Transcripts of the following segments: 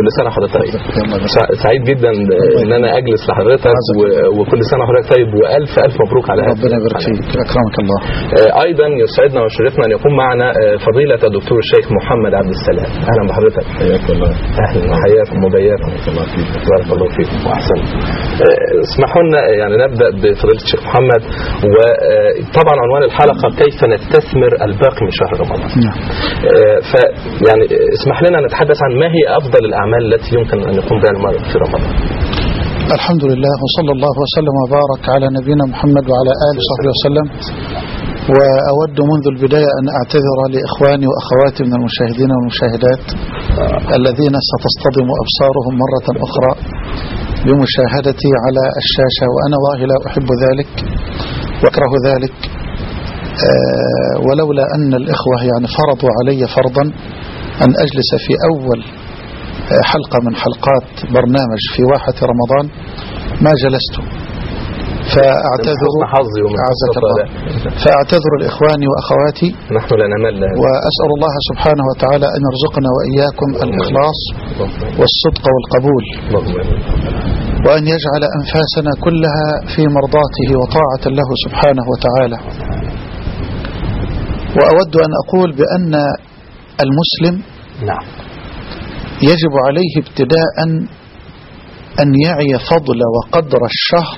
كل سنة حضرتك طيب. سعيد جدا ان انا اجلس لحضرتك وكل سنة حضرتك طيب، والف الف مبروك على ربنا يبارك فيك، اكرمك الله. ايضا يسعدنا ويشرفنا ان يكون معنا فضيلة الدكتور الشيخ محمد عبد السلام. اهلا بحضرتك. حياك الله. اهلا وحياكم وبياكم. بارك الله فيكم واحسن. اسمحوا لنا يعني نبدا بفضيلة الشيخ محمد، وطبعا عنوان الحلقة كيف نستثمر الباقي من شهر رمضان. فيعني اسمح لنا نتحدث عن ما هي افضل الاعمال التي يمكن ان يقوم بها المرء في رمضان. الحمد لله، وصلى الله وسلم وبارك على نبينا محمد وعلى آله وصحبه وسلم. وأود منذ البداية أن أعتذر لإخواني وأخواتي من المشاهدين والمشاهدات الذين ستصطدم أبصارهم مرة أخرى بمشاهدتي على الشاشة، وأنا والله لا أحب ذلك وأكره ذلك، ولولا أن الإخوة يعني فرضوا علي فرضا أن أجلس في أول حلقة من حلقات برنامج في واحة رمضان ما جلست، فأعتذر لإخواني وأخواتي. نحن لا نمل، وأسأل الله سبحانه وتعالى أن يرزقنا وإياكم الإخلاص والصدق والقبول، وأن يجعل أنفاسنا كلها في مرضاته وطاعة له سبحانه وتعالى. وأود أن أقول بأن المسلم يجب عليه ابتداء أن يعي فضل وقدر الشهر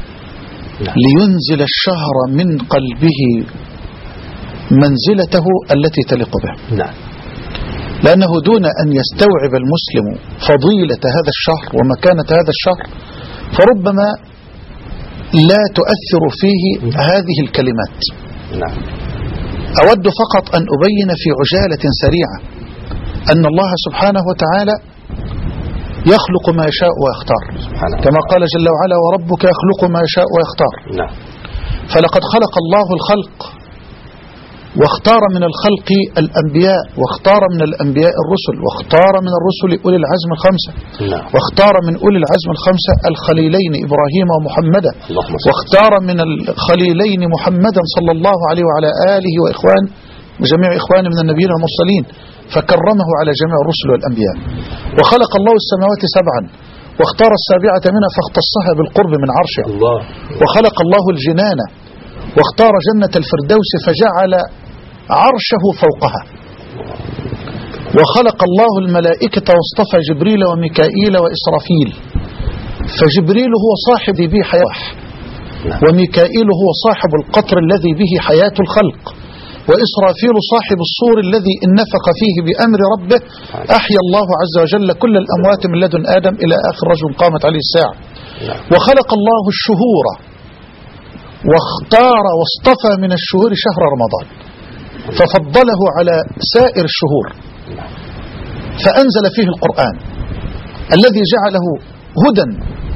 لينزل الشهر من قلبه منزلته التي تليق به. لأنه دون أن يستوعب المسلم فضيلة هذا الشهر ومكانة هذا الشهر فربما لا تؤثر فيه هذه الكلمات. أود فقط أن أبين في عجالة سريعة أن الله سبحانه وتعالى يخلق ما يشاء ويختار، كما قال جل وعلا وربك يخلق ما يشاء ويختار. فلقد خلق الله الخلق واختار من الخلق الأنبياء، واختار من الأنبياء الرسل، واختار من الرسل أولي العزم الخمسة، واختار من أولي العزم الخمسة الخليلين إبراهيم ومحمدا، واختار من الخليلين محمدا صلى الله عليه وعلى آله وجميع إخوانه من النبيين والمرسلين، فكرمه على جميع الرسل والأنبياء. وخلق الله السماوات سبعا واختار السابعة منها فاختصها بالقرب من عرشه. وخلق الله الجنان واختار جنة الفردوس فجعل عرشه فوقها. وخلق الله الملائكة واصطفى جبريل وميكائيل وإسرافيل، فجبريل هو صاحب به حياة، وميكائيل هو صاحب القطر الذي به حياة الخلق، وإسرافيل صاحب الصور الذي إن نفخ فيه بأمر ربه أحيا الله عز وجل كل الأموات من لدن آدم إلى آخر رجل قامت عليه الساعة. وخلق الله الشهور واختار واصطفى من الشهور شهر رمضان ففضله على سائر الشهور، فأنزل فيه القرآن الذي جعله هدى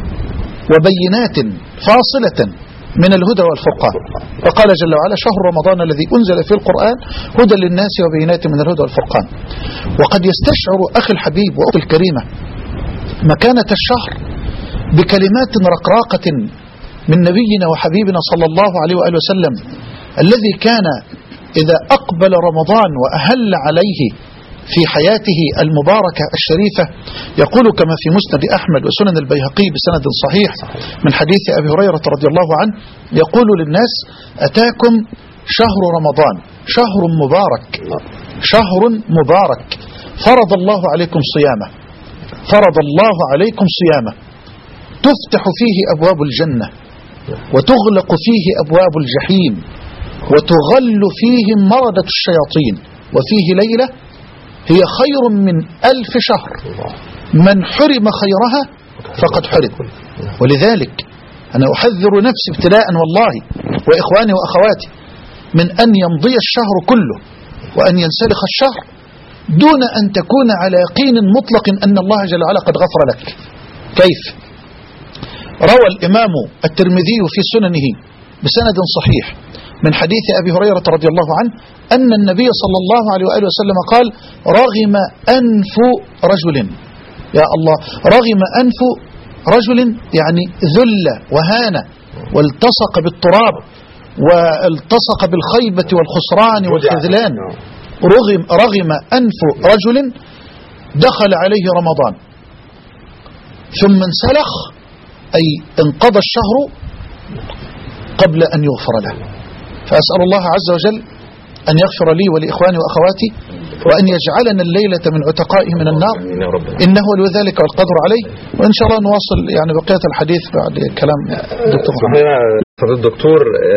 وبينات فاصلة من الهدى والفرقان. وقال جل وعلا شهر رمضان الذي أنزل فيه القرآن هدى للناس وبينات من الهدى والفرقان. وقد يستشعر أخي الحبيب وأخي الكريمة مكانة الشهر بكلمات رقراقة من نبينا وحبيبنا صلى الله عليه وآله وسلم، الذي كان إذا أقبل رمضان وأهل عليه في حياته المباركة الشريفة يقول كما في مسند أحمد وسنن البيهقي بسند صحيح من حديث أبي هريرة رضي الله عنه، يقول للناس أتاكم شهر رمضان شهر مبارك، شهر مبارك فرض الله عليكم صيامه، فرض الله عليكم صيامه، تفتح فيه أبواب الجنة وتغلق فيه أبواب الجحيم وتغل فيه مردة الشياطين، وفيه ليلة هي خير من 1000 شهر، من حرم خيرها فقد حرم. ولذلك أنا أحذر نفسي ابتلاء والله وإخواني وأخواتي من أن يمضي الشهر كله وأن ينسلخ الشهر دون أن تكون على يقين مطلق أن الله جل وعلا قد غفر لك. كيف؟ روى الإمام الترمذي في سننه بسند صحيح من حديث أبي هريرة رضي الله عنه أن النبي صلى الله عليه وآله وسلم قال رغم أنف رجل، يا الله، رغم أنف رجل يعني ذل وهان والتصق بالتراب والتصق بالخيبة والخسران والخذلان. رغم أنف رجل دخل عليه رمضان ثم انسلخ أي انقضى الشهر قبل أن يغفر له. فأسأل الله عز وجل أن يغفر لي ولإخواني وأخواتي، وأن يجعلنا الليلة من عتقائه من النار، إنه ولي ذلك والقدر عليه. وإن شاء الله نواصل يعني بقية الحديث بعد كلام دكتور محمد. فضيلة الدكتور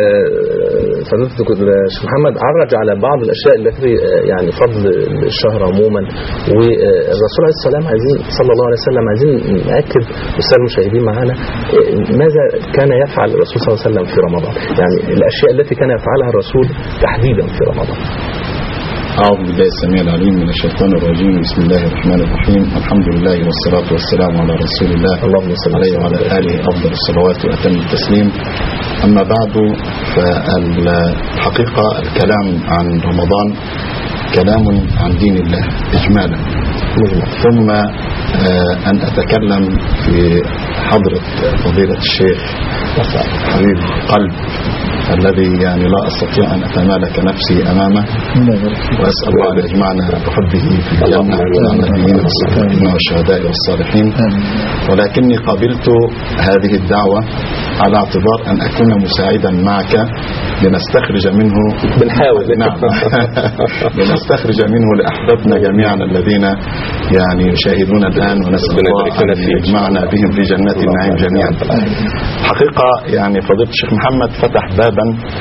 الشيخ محمد عرج على بعض الأشياء التي يعني فضل الشهر عموما، والرسول عليه السلام صلى الله عليه وسلم عايزين نأكد والسادة المشاهدين معنا ماذا كان يفعل الرسول صلى الله عليه وسلم في رمضان، يعني الأشياء التي كان يفعلها الرسول تحديدا في رمضان. أعوذ بالله السميع العليم من الشيطان الرجيم. بسم الله الرحمن الرحيم. الحمد لله والصلاة والسلام على رسول الله اللهم صل عليه وعلى آله أفضل الصلوات وأتم التسليم. أما بعد، فالحقيقة الكلام عن رمضان كلام عن دين الله إجمالا، ثم أن أتكلم في حضرة فضيلة الشيخ حبيب قلب الذي يعني لا أستطيع أن أتمالك نفسي أمامه، وأسأل الله أن يجمعنا بحبه في الجنة مع النبيين والصالحين والشهداء والصالحين. ولكني قبلت هذه الدعوة على اعتبار أن أكون مساعدا معك لنستخرج منه، بنحاول نعم لنستخرج منه لأحبابنا جميعا الذين يعني يشاهدون الآن، ونسأل الله أن يجمعنا بهم في جنات النعيم جميعا. حقيقة يعني فضيلة الشيخ محمد فتح بابا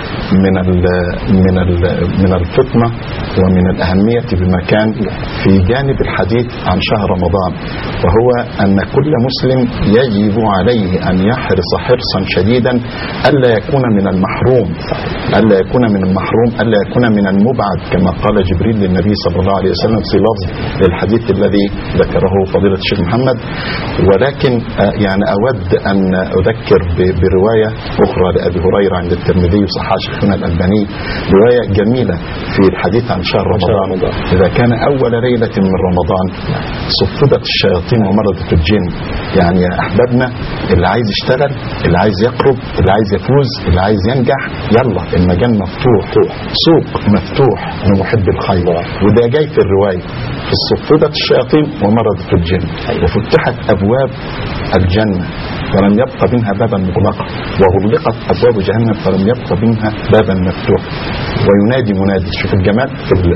من الفطنة ومن الأهمية بمكان في جانب الحديث عن شهر رمضان، وهو أن كل مسلم يجب عليه أن يحرص حرصا شديدا ألا يكون من المحروم، ألا يكون من المبعد، كما قال جبريل للنبي صلى الله عليه وسلم في لفظ للحديث الذي ذكره فضيلة الشيخ محمد. ولكن يعني أود أن أذكر برواية أخرى لأبي هريرة عند الترمذي وصححها شيخنا الألباني، رواية جميلة في الحديث عن شهر رمضان. إذا كان أول ليلة من رمضان صفدت الشياطين ومرضت الجن، يعني يا أحبابنا اللي عايز يشتغل، اللي عايز يقرب، اللي عايز يفوز، اللي عايز ينجح، يلا المجال مفتوح، سوق مفتوح لمحب الخير. وده جاي في الرواية، في صفدت الشياطين ومرضت الجن، وفتحت أبواب الجنة ولم يبق منها بابا مغلقا، وغلقت أبواب جهنم فلم يبق منها بابا مفتوح. وينادي منادي، شوف الجمال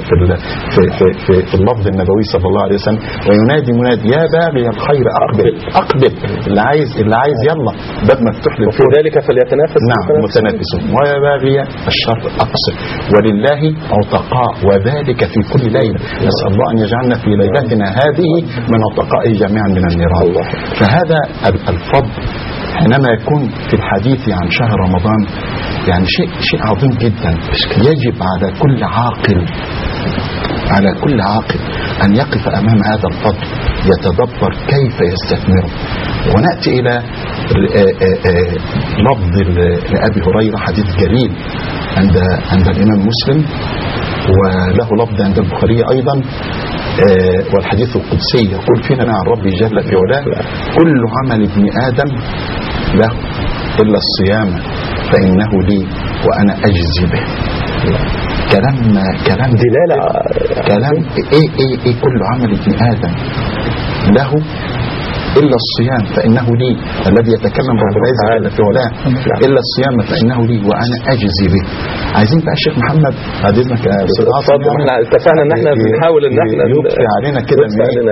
في اللفظ النبوي صلى الله عليه وسلم، وينادي منادي يا باغي الخير أقبل، اللي عايز يلا، باب مفتوح للخير، وذلك فليتنافس متنافسون، ويا باغي الشر أقصر، ولله عتقاء وذلك في كل ليلة. نسأل الله أن يجعلنا في ليلتنا هذه من عتقائه جميعا من النيران. فهذا الفضل حينما يكون في الحديث عن شهر رمضان يعني شيء عظيم جدا. يجب على كل عاقل أن يقف أمام هذا الفضل يتدبر كيف يستثمره. ونأتي إلى لفظ لأبي هريرة، حديث جليل عند الإمام مسلم، وله لفظ عند البخاري أيضا، والحديث القدسي يقول فينا عن ربي جل في علاه: كل عمل ابن آدم له إلا الصيام فإنه لي وأنا أجزي به. كلام دلالة، كلام إيه كل عمل ابن آدم له إلا الصيام فإنه لي، الذي يتكلم رب العزة جل في علاه إلا الصيام فإنه لي وأنا أجزي به. عايزين بقى الشيخ محمد بعد إذنك يا أستاذ عاصم، احنا اتفقنا ان احنا بنحاول ان احنا يبقي علينا كده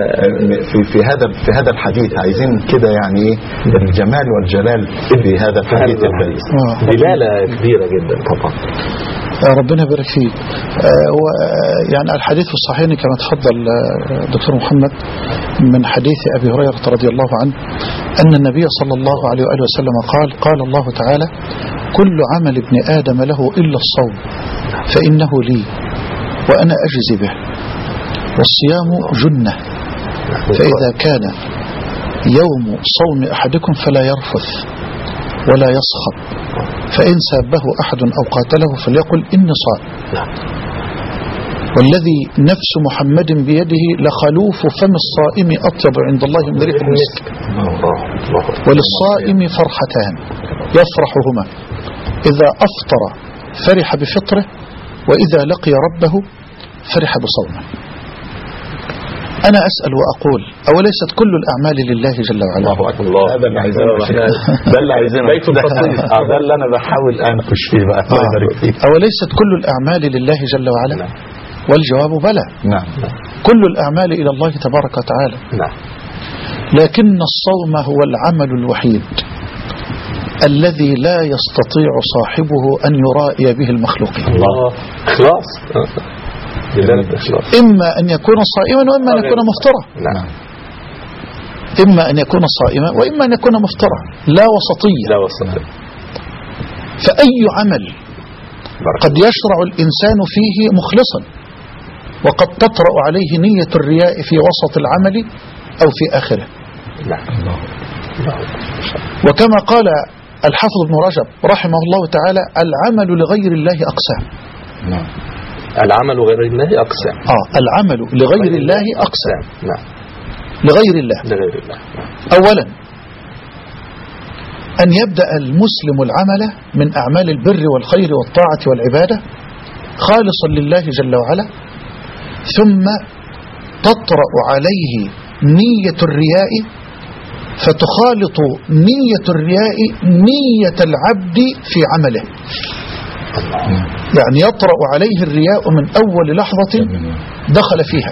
في هذا الحديث، عايزين كده يعني ايه الجمال والجلال في هذا الحديث البليغ. دلالة كبيرة جدا طبعا. ربنا يبارك فيك. يعني الحديث في الصحيحين كما تفضل دكتور محمد من حديث أبي هريرة رضي الله عنه أن النبي صلى الله عليه وآله وسلم قال الله تعالى: كل عمل ابن آدم له إلا الصوم فإنه لي وأنا أجزي به، والصيام جنة، فإذا كان يوم صوم أحدكم فلا يرفث ولا يصخب، فإن سابه أحد أو قاتله فليقل إني صائم. والذي نفس محمد بيده لخلوف فم الصائم أطيب عند الله من ريح المسك. وللصائم فرحتان يفرحهما: إذا أفطر فرح بفطره، وإذا لقي ربه فرح بصومه. أنا أسأل وأقول: أوليست كل الأعمال لله جل وعلا؟ الله أكبر. هذا اللي عايزينه، ده اللي عايزينه، بيت التصوير. ده اللي أنا بحاول أنكش فيه بقى. الله يبارك فيك. أوليست كل الأعمال لله جل وعلا؟ نعم. والجواب بلى. نعم. كل الأعمال إلى الله تبارك وتعالى، نعم. لكن الصوم هو العمل الوحيد الذي لا يستطيع صاحبه أن يرائي به المخلوقين. الله. إخلاص. إما أن يكون صائما وإما أن يكون مفطرا. نعم. إما أن يكون صائما وإما أن يكون مفطرا، لا وسطية. لا وسطية. فأي عمل قد يشرع الإنسان فيه مخلصا، وقد تطرأ عليه نية الرياء في وسط العمل أو في آخره. نعم. وكما قال الحافظ ابن رجب رحمه الله تعالى: العمل لغير الله أقسام. نعم. العمل غير الله أقسام. العمل لغير الله أقسام. نعم. لغير الله. لغير الله. أولا أن يبدأ المسلم العمل من أعمال البر والخير والطاعة والعبادة خالصا لله جل وعلا، ثم تطرأ عليه نية الرياء، فتخالط نية الرياء نية العبد في عمله. يعني يطرأ عليه الرياء من أول لحظة دخل فيها،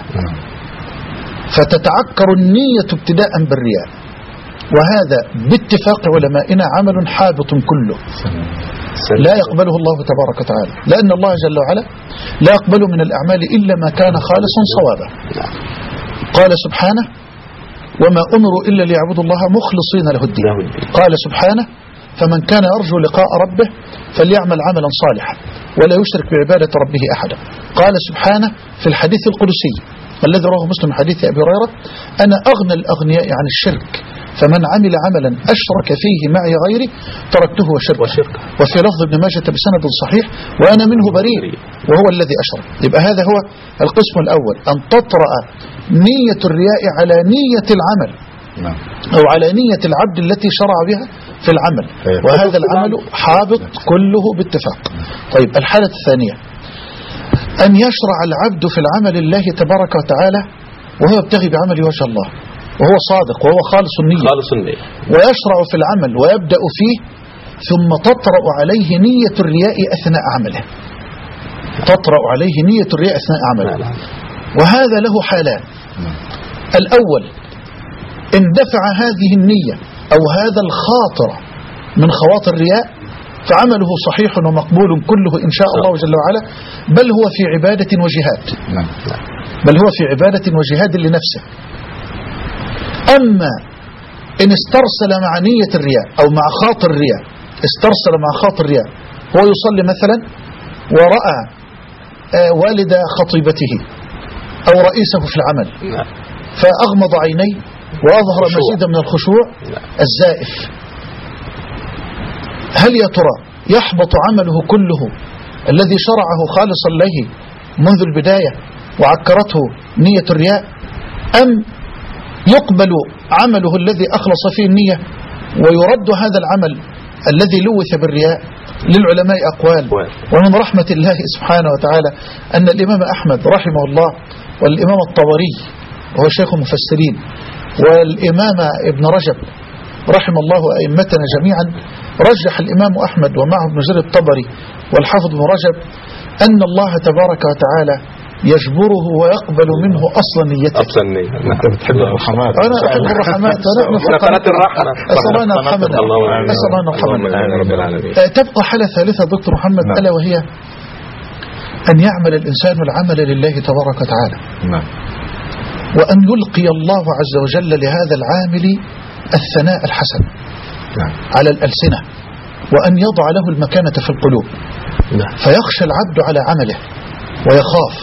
فتتعكر النية ابتداء بالرياء، وهذا باتفاق علمائنا عمل حابط كله لا يقبله الله تبارك وتعالى، لأن الله جل وعلا لا يقبل من الأعمال إلا ما كان خالصا صوابا. قال سبحانه: وما أمروا إلا ليعبدوا الله مخلصين له الدين. قال سبحانه: فمن كان يرجو لقاء ربه فليعمل عملا صالحا ولا يشرك بعبادة ربه أحدا. قال سبحانه في الحديث القدسي الذي رواه مسلم حديث أبي هريرة: أنا أغنى الأغنياء عن الشرك، فمن عمل عملا أشرك فيه معي غيري تركته وشركه. وفي لفظ ابن ماجه بسند صحيح: وأنا منه بريء وهو الذي أشرك. يبقى هذا هو القسم الأول، أن تطرأ نية الرياء على نية العمل أو على نية العبد التي شرع بها في العمل، وهذا العمل حابط كله باتفاق. طيب، الحالة الثانية أن يشرع العبد في العمل الله تبارك وتعالى وهو يبتغي بعمل وجه الله، وهو صادق وهو خالص النية، ويشرع في العمل ويبدأ فيه، ثم تطرأ عليه نية الرياء أثناء عمله. تطرأ عليه نية الرياء أثناء عمله، وهذا له حالان. الأول: إن دفع هذه النية أو هذا الخاطر من خواطر الرياء فعمله صحيح ومقبول كله إن شاء الله جل وعلا، بل هو في عبادة وجهاد، بل هو في عبادة وجهاد لنفسه. أما إن استرسل مع نية الرياء أو مع خاطر الرياء، استرسل مع خاطر الرياء، هو يصلي مثلا ورأى والد خطيبته أو رئيسه في العمل فأغمض عينيه وأظهر مزيدا من الخشوع الزائف، هل يا ترى يحبط عمله كله الذي شرعه خالصا له منذ البداية وعكرته نية الرياء، أم يقبل عمله الذي أخلص فيه النية ويرد هذا العمل الذي لوث بالرياء؟ للعلماء أقوال، ومن رحمة الله سبحانه وتعالى أن الإمام أحمد رحمه الله والإمام الطبري وهو شيخ المفسرين والإمام ابن رجب رحم الله أئمتنا جميعا، رجح الإمام أحمد ومعه ابن جرير الطبري والحافظ ابن رجب أن الله تبارك وتعالى يجبره ويقبل منه أصل نيته. أصل النية. أنت بتحب الرحمات. أنا أحب الرحمات، ونحن في قناة الرحمة. أسأل الله أن يرحمنا. أسأل الله أن يرحمنا. تبقى حالة ثالثة دكتور محمد، ألا وهي أن يعمل الإنسان العمل لله تبارك وتعالى، وأن يلقي الله عز وجل لهذا العامل الثناء الحسن على الألسنة، وأن يضع له المكانة في القلوب، فيخشى العبد على عمله ويخاف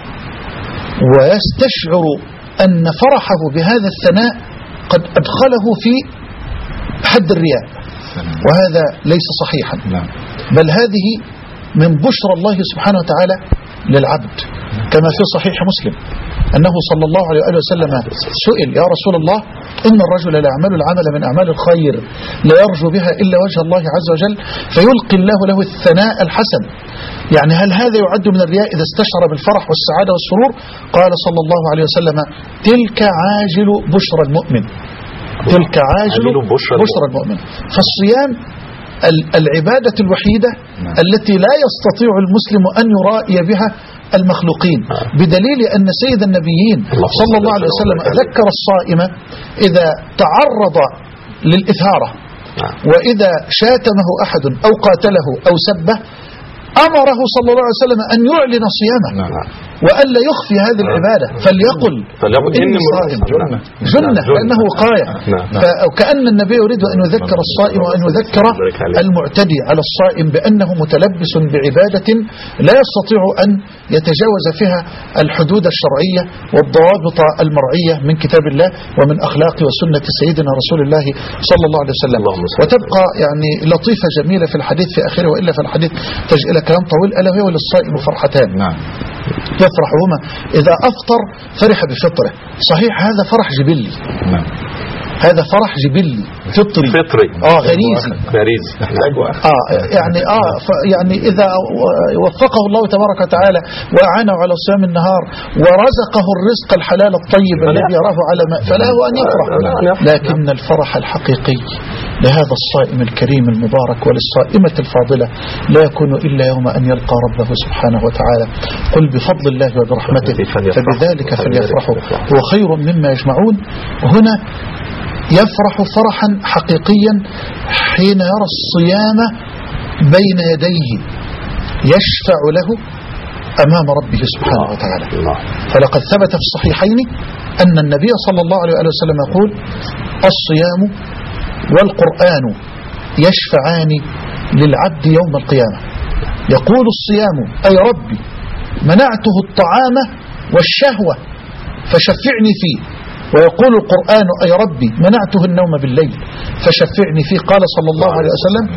ويستشعر أن فرحه بهذا الثناء قد أدخله في حد الرياء، وهذا ليس صحيحا، بل هذه من بشرى الله سبحانه وتعالى للعبد، كما في صحيح مسلم أنه صلى الله عليه وسلم سئل: يا رسول الله، إن الرجل لا يعمل العمل من أعمال الخير لا يرجو بها إلا وجه الله عز وجل فيلقي الله له الثناء الحسن، يعني هل هذا يعد من الرياء إذا استشعر بالفرح والسعادة والسرور؟ قال صلى الله عليه وسلم: تلك عاجل بشرى المؤمن، تلك عاجل بشرى المؤمن. فالصيام العبادة الوحيدة التي لا يستطيع المسلم أن يرائي بها المخلوقين، بدليل أن سيد النبيين صلى الله عليه وسلم ذكر الصائم إذا تعرض للإثارة وإذا شاتمه أحد أو قاتله أو سبه أمره صلى الله عليه وسلم أن يعلن صيامه وألا يخفي هذه العبادة، فليقل إني صائم جنة، لأنه وقاية. فكأن النبي يريد أن يذكر الصائم وأن يذكر المعتدي على الصائم بأنه متلبس بعبادة لا يستطيع أن يتجاوز فيها الحدود الشرعية والضوابط المرعية من كتاب الله ومن أخلاق وسنة سيدنا رسول الله صلى الله عليه وسلم. وتبقى يعني لطيفة جميلة في الحديث في آخره، وإلا في الحديث تجئ إلى كلام طويل: ألا هو للصائم فرحتان يفرحهما إذا أفطر فرح بفطره. صحيح هذا فرح جبلي، هذا فرح جبلي فطري غريزي يعني إذا وفقه الله تبارك وتعالى وأعانه على صيام النهار ورزقه الرزق الحلال الطيب الذي يراه على ماء فله أن يفرح. لكن الفرح الحقيقي لهذا الصائم الكريم المبارك وللصائمة الفاضلة لا يكون إلا يوم أن يلقى ربه سبحانه وتعالى. قل بفضل الله وبرحمته فبذلك فليفرحوا هو خير مما يجمعون. هنا يفرح فرحا حقيقيا حين يرى الصيام بين يديه يشفع له أمام ربه سبحانه وتعالى. فلقد ثبت في الصحيحين أن النبي صلى الله عليه وسلم يقول: الصيام والقرآن يشفعان للعبد يوم القيامة. يقول الصيام: أي ربي منعته الطعام والشهوة فشفعني فيه. ويقول القرآن: أي ربي منعته النوم بالليل فشفعني فيه. قال صلى الله عليه وسلم: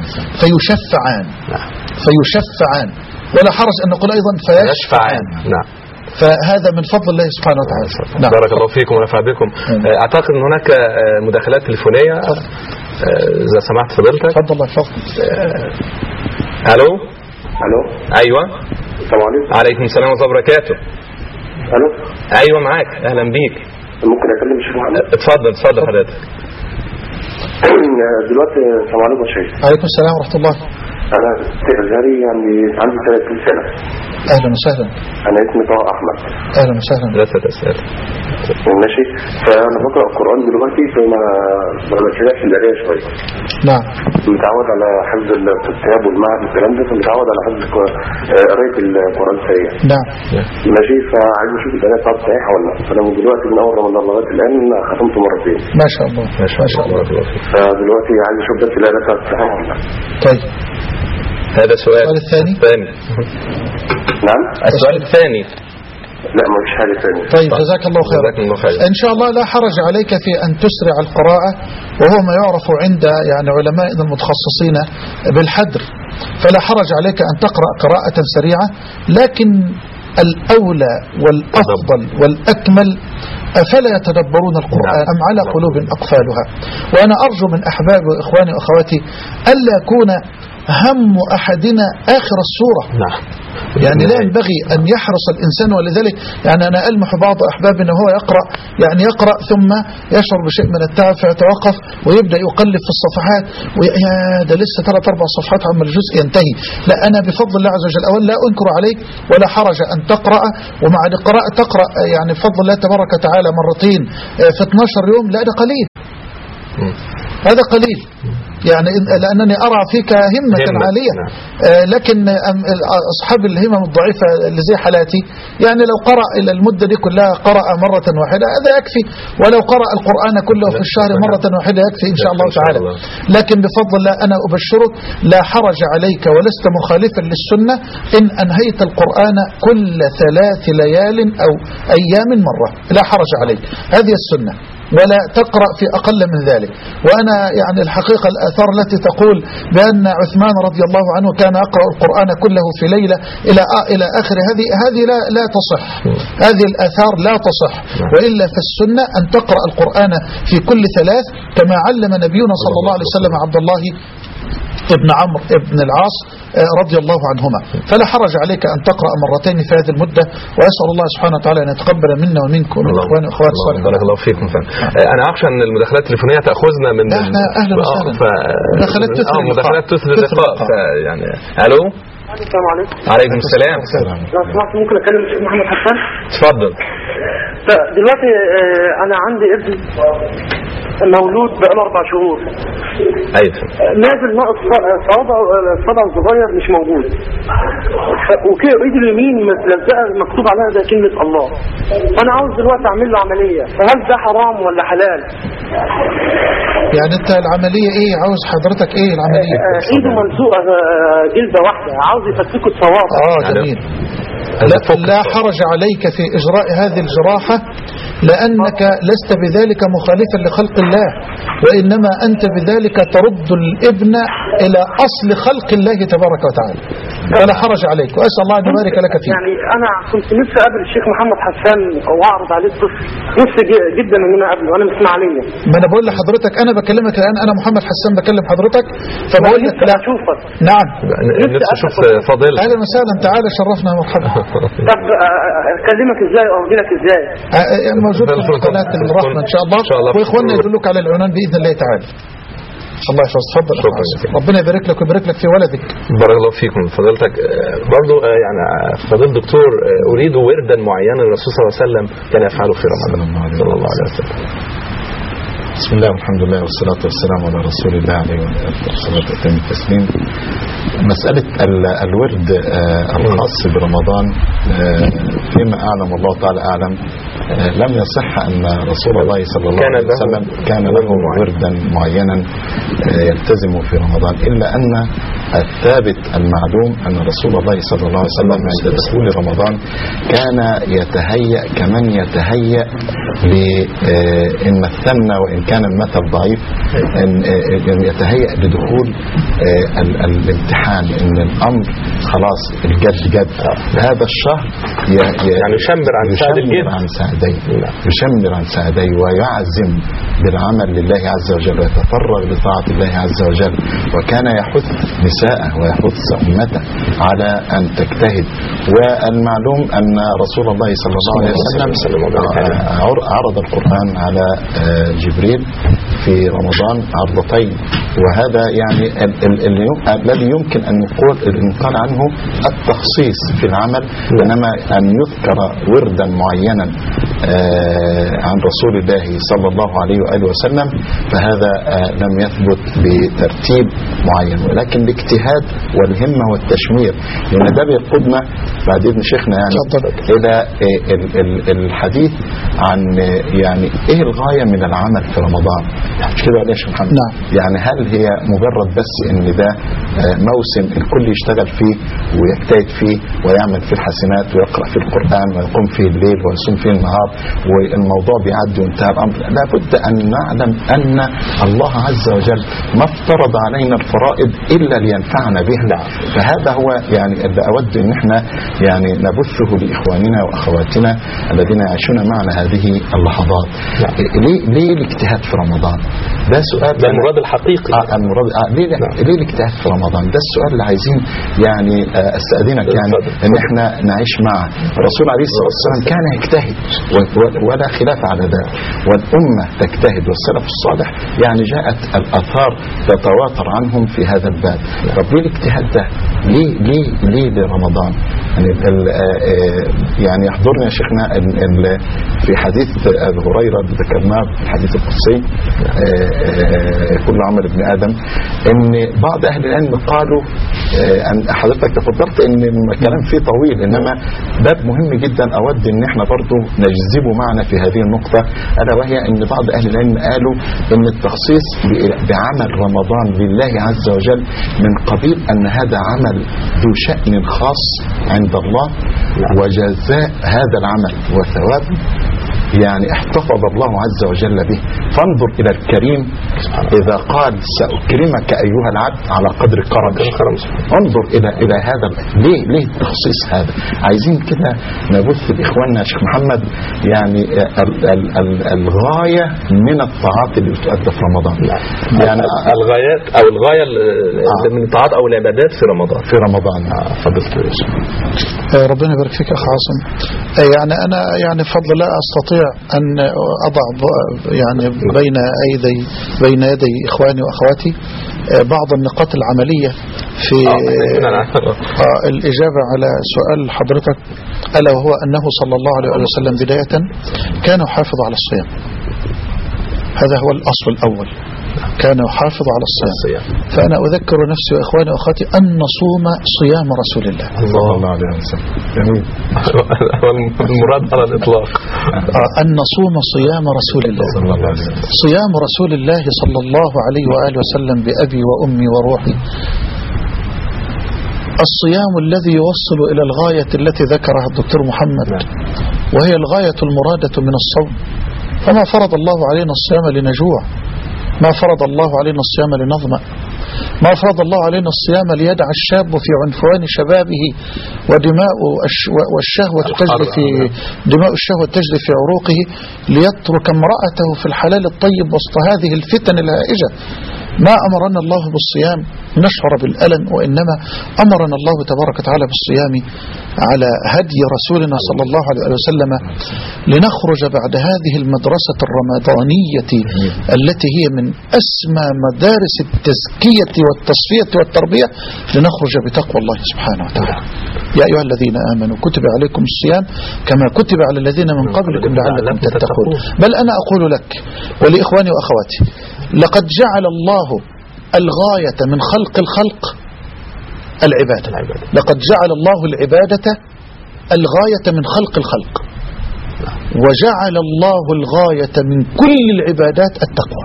فيشفعان ولا حرج أن نقول أيضا فيشفعان. فهذا من فضل الله سبحانه وتعالى. بارك الله فيكم ونفع بكم. أعتقد أن هناك مداخلات تليفونية إذا سمحت فضلتك. تفضل الله يحفظك. ألو. أيوة. السلام عليكم. عليكم السلام ورحمة الله وبركاته. ألو. أيوة معاك، أهلا بيك. ممكن أكلم الشيخ محمد؟ اتفضل حضرتك. دلوقتي السلام عليكم يا شيخ. عليكم السلام ورحمة الله. أنا أزهري يعني عندي 30 سنة. أهلا وسهلا. أنا اسمي طه أحمد. أهلا وسهلا. 3 أسئلة. ماشي. فأنا بقرأ القرآن دلوقتي فما بمشيناش القراية شوية. نعم. متعود على حفظ الكتاب والمعهد والكلام ده، فمتعود على حفظ قراية القرآن سريع. نعم. ماشي. فعايز أشوف القراية بتاعتي صحيحة ولا لا. فأنا دلوقتي من أول رمضان لغاية الآن ختمت مرتين. ما شاء الله. فدلوقتي عايز أشوف بس القراية بتاعتي صحيحة ولا لا. طيب. هذا السؤال الثاني. نعم. السؤال الثاني. لا ما فيش حاجة ثانية. طيب جزاك الله خيرا. إن شاء الله لا حرج عليك في أن تسرع القراءة، وهو ما يعرف عند يعني علمائنا المتخصصين بالحدر، فلا حرج عليك أن تقرأ قراءة سريعة، لكن الأولى والأفضل والأكمل أفلا يتدبرون القرآن أم على قلوب أقفالها. وأنا أرجو من أحبابي وإخواني وأخواتي ألا يكون هم أحدنا آخر السورة. نعم. يعني لا ينبغي أن يحرص الإنسان، ولذلك يعني أنا ألمح بعض أحبابنا وهو يقرأ ثم يشعر بشيء من التعب فيتوقف ويبدأ يقلب في الصفحات ويا ده لسه 3-4 صفحات عما الجزء ينتهي. لا، أنا بفضل الله عز وجل أولا لا أنكر عليك ولا حرج أن تقرأ، ومع القراءة تقرأ يعني بفضل الله تبارك وتعالى مرتين في 12 يوم. لا ده قليل، هذا قليل يعني، لأنني أرى فيك همة عالية. لكن أصحاب الهمم الضعيفة اللي زي حالاتي يعني لو قرأ إلى المدة دي كلها قرأ مرة واحدة هذا يكفي، ولو قرأ القرآن كله في الشهر مرة واحدة يكفي إن شاء الله تعالى. لكن بفضل الله أنا أبشرك لا حرج عليك ولست مخالفا للسنة إن أنهيت القرآن كل 3 ليال أو أيام مرة، لا حرج عليك. هذه السنة. ولا تقرأ في أقل من ذلك. وأنا يعني الحقيقة الآثار التي تقول بأن عثمان رضي الله عنه كان يقرأ القرآن كله في ليلة إلى آخر هذه لا تصح. هذه الآثار لا تصح، وإلا فالسنة أن تقرأ القرآن في كل 3 كما علم نبينا صلى الله عليه وسلم عبد الله ابن عمرو ابن العاص رضي الله عنهما. فلا حرج عليك أن تقرأ مرتين في هذه المدة، وأسأل الله سبحانه وتعالى أن يتقبل منا ومنكم ومن إخواني وأخواتي الصالحين. بارك الله فيكم. أنا أخشى أن المداخلات التليفونية تأخذنا من أهلا وسهلا. مداخلات تثري اللقاء. يعني ألو. السلام عليكم. عليكم السلام. لو سمحت ممكن أكلم الشيخ محمد حسان؟ تفضل. دلوقتي أنا عندي ابن مولود بقاله 4 شهور. أيوة. نازل ناقص صدع صغير مش موجود، وكده ايد اليمين متلزقه مكتوب عليها ده كلمه الله. فانا عاوز دلوقتي اعمل له عمليه، فهل ده حرام ولا حلال؟ يعني انت العمليه ايه؟ عاوز حضرتك ايه العمليه؟ ايده ملزوقه جلده واحده، عاوز يفككوا الصوابع. جميل. لا حرج عليك في إجراء هذه الجراحة، لأنك لست بذلك مخالفا لخلق الله، وإنما أنت بذلك ترد الابن إلى أصل خلق الله تبارك وتعالى. فلا حرج عليك، وأسأل الله أن يبارك لك فيه. يعني أنا كنت نفسي أقابل الشيخ محمد حسان وأعرض عليه الطفل، نفسي جدا إن أنا أقابله، أنا مسمع عليا. ما أنا بقول لحضرتك، أنا بكلمك الآن، أنا محمد حسان بكلم حضرتك، فبقول لك لا أشوفك. نعم. نفسي أشوف فضيلة. أهلا وسهلا، تعالى شرفنا مرحبا. طب أكلمك إزاي أو أجيلك إزاي؟ موجود في قناة الرحمة إن شاء الله، وإخواننا يدلوك على العنوان بإذن الله تعالى. الله يحفظ. تفضل. ربنا يبارك لك ويبارك لك في ولدك. بارك الله فيكم. فضيلتك برضو يعني فضيلة دكتور، أريد وردا معينا الرسول صلى الله عليه وسلم كان يفعله في رمضان صلى الله عليه وسلم. بسم الله والحمد لله والصلاة والسلام على رسول الله عليه الصلاة والسلام التسليم. مسألة الورد الخاص برمضان فيما أعلم الله تعالى أعلم لم يصح أن رسول الله صلى الله عليه وسلم كان له وردا معينا يلتزم في رمضان، إلا أن الثابت المعلوم أن رسول الله صلى الله عليه وسلم عند دخول رمضان كان يتهيأ كمن يتهيأ لإن مثلنا وإن كان المثل ضعيف، أن يتهيأ لدخول الامتحان، إن الأمر خلاص الجد جد. هذا الشهر يعني يشمر عن ساعديه ويعزم بالعمل لله عز وجل ويتفرغ لطاعة الله عز وجل، وكان يحث نساءه ويحث أمته على أن تجتهد. والمعلوم أن رسول الله صلى الله عليه وسلم عرض القرآن على جبريل في رمضان عرضتين، وهذا يعني الذي يمكن أن يقال عنه التخصيص في العمل، إنما أن يذكر وردا معينا عن رسول الله صلى الله عليه وآله وسلم فهذا لم يثبت بترتيب معين، ولكن الاجتهاد والهمة والتشمير، لأن ده بيقودنا بعد إذن شيخنا يعني إلى الحديث عن يعني إيه الغاية من العمل في رمضان. مش كده ولا يا شيخ محمد؟ يعني هل هي مجرد بس إن ده موسم الكل يشتغل فيه ويجتهد فيه ويعمل فيه الحسنات ويقرأ فيه القرآن ويقوم فيه الليل ويصوم فيه النهار والموضوع بيعدي وانتهى الأمر؟ لابد أن نعلم أن الله عز وجل ما افترض علينا الفرائض إلا لينفعنا بها. فهذا هو يعني اللي أود أن احنا يعني نبثه لإخواننا وأخواتنا الذين يعيشون معنا هذه اللحظات. ليه الاجتهاد في رمضان؟ ده سؤال. ده المراد الحقيقي. ليه الاجتهاد في رمضان؟ ده السؤال اللي عايزين يعني استأذنك يعني ان احنا نعيش معه. الرسول عليه الصلاة والسلام كان يجتهد ولا خلاف على ذلك، والأمة تجتهد والسلف الصالح يعني جاءت الآثار تتواتر عنهم في هذا الباب. طب ليه الاجتهاد ده؟ ليه لرمضان؟ يعني يحضرنا يا شيخنا في حديث أبي هريرة ذكرناه في الحديث القدسي كل عمل ابن آدم، ان بعض أهل العلم قالوا أن حضرتك تفضلت ان الكلام فيه طويل، انما باب مهم جدا اود ان احنا برضو نجذبه معنا في هذه النقطة، الا وهي ان بعض أهل العلم قالوا ان التخصيص بعمل رمضان لله عز وجل من قبيل ان هذا عمل ذو شأن خاص عند الله، وجزاء هذا العمل وثواب يعني احتفظ الله عز وجل به. فانظر إلى الكريم إذا قال سأكرمك أيها العبد على قدر كرمك. انظر إلى هذا. ليه التخصيص هذا؟ عايزين كده نبث بإخواننا يا شيخ محمد يعني الغاية من الطاعات اللي بتؤدى في رمضان، يعني الغايات أو الغاية من الطاعات أو العبادات في رمضان. فضلت ربنا يبارك فيك أخ عاصم. يعني أنا يعني بفضل الله أستطيع أن أضع يعني بين يدي إخواني وأخواتي بعض النقاط العملية في الإجابة على سؤال حضرتك، ألا وهو أنه صلى الله عليه وسلم بداية كان يحافظ على الصيام. هذا هو الأصل الأول، كان يحافظ على الصيام. فأنا أذكر نفسي وإخواني وأخواتي أن نصوم صيام رسول الله صلى الله عليه وسلم. جميل. المراد على الإطلاق أن نصوم صيام رسول الله صلى الله عليه وسلم. صيام رسول الله صلى الله عليه وآله وسلم بأبي وأمي وروحي، الصيام الذي يوصل إلى الغاية التي ذكرها الدكتور محمد، وهي الغاية المرادة من الصوم. فما فرض الله علينا الصيام لنجوع، ما فرض الله علينا الصيام لنظمأ، ما فرض الله علينا الصيام ليدع الشاب في عنفوان شبابه ودماء والشهوة تجري في دماء الشهوة تجري في عروقه ليترك امرأته في الحلال الطيب وسط هذه الفتن الهائجة. ما أمرنا الله بالصيام نشعر بالألم، وإنما أمرنا الله تبارك وتعالى بالصيام على هدي رسولنا صلى الله عليه وسلم، لنخرج بعد هذه المدرسة الرمضانية التي هي من أسمى مدارس التزكية والتصفية والتربية، لنخرج بتقوى الله سبحانه وتعالى. يا أيها الذين آمنوا كتب عليكم الصيام كما كتب على الذين من قبلكم لعلكم تتقون. بل أنا أقول لك ولإخواني وأخواتي، لقد جعل الله الغاية من خلق الخلق العبادة. لقد جعل الله العبادة الغاية من خلق الخلق، وجعل الله الغاية من كل العبادات التقوى.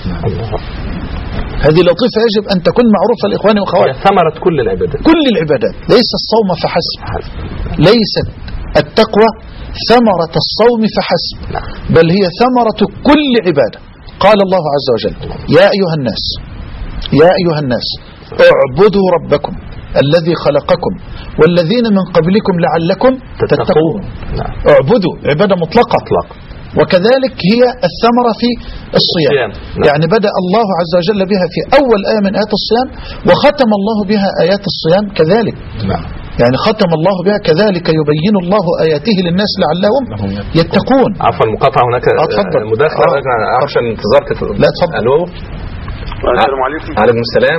هذه لطيفة يجب أن تكون معروفة لإخواني وأخواتي. ثمرة كل العبادات، كل العبادات، ليس الصوم فحسب، ليست التقوى ثمرة الصوم فحسب، بل هي ثمرة كل عبادة. قال الله عز وجل: يا أيها الناس اعبدوا ربكم الذي خلقكم والذين من قبلكم لعلكم تتقون. اعبدوا عبادة مطلقة، وكذلك هي الثمرة في الصيام. يعني بدأ الله عز وجل بها في أول آية من آيات الصيام، وختم الله بها آيات الصيام كذلك. يعني ختم الله بها كذلك يبين الله آياته للناس لعلهم يتقون. عفوا المقاطعة هناك مداخلة عشان انتظارك. لا تفضل. ألو. السلام عليكم. عليكم السلام.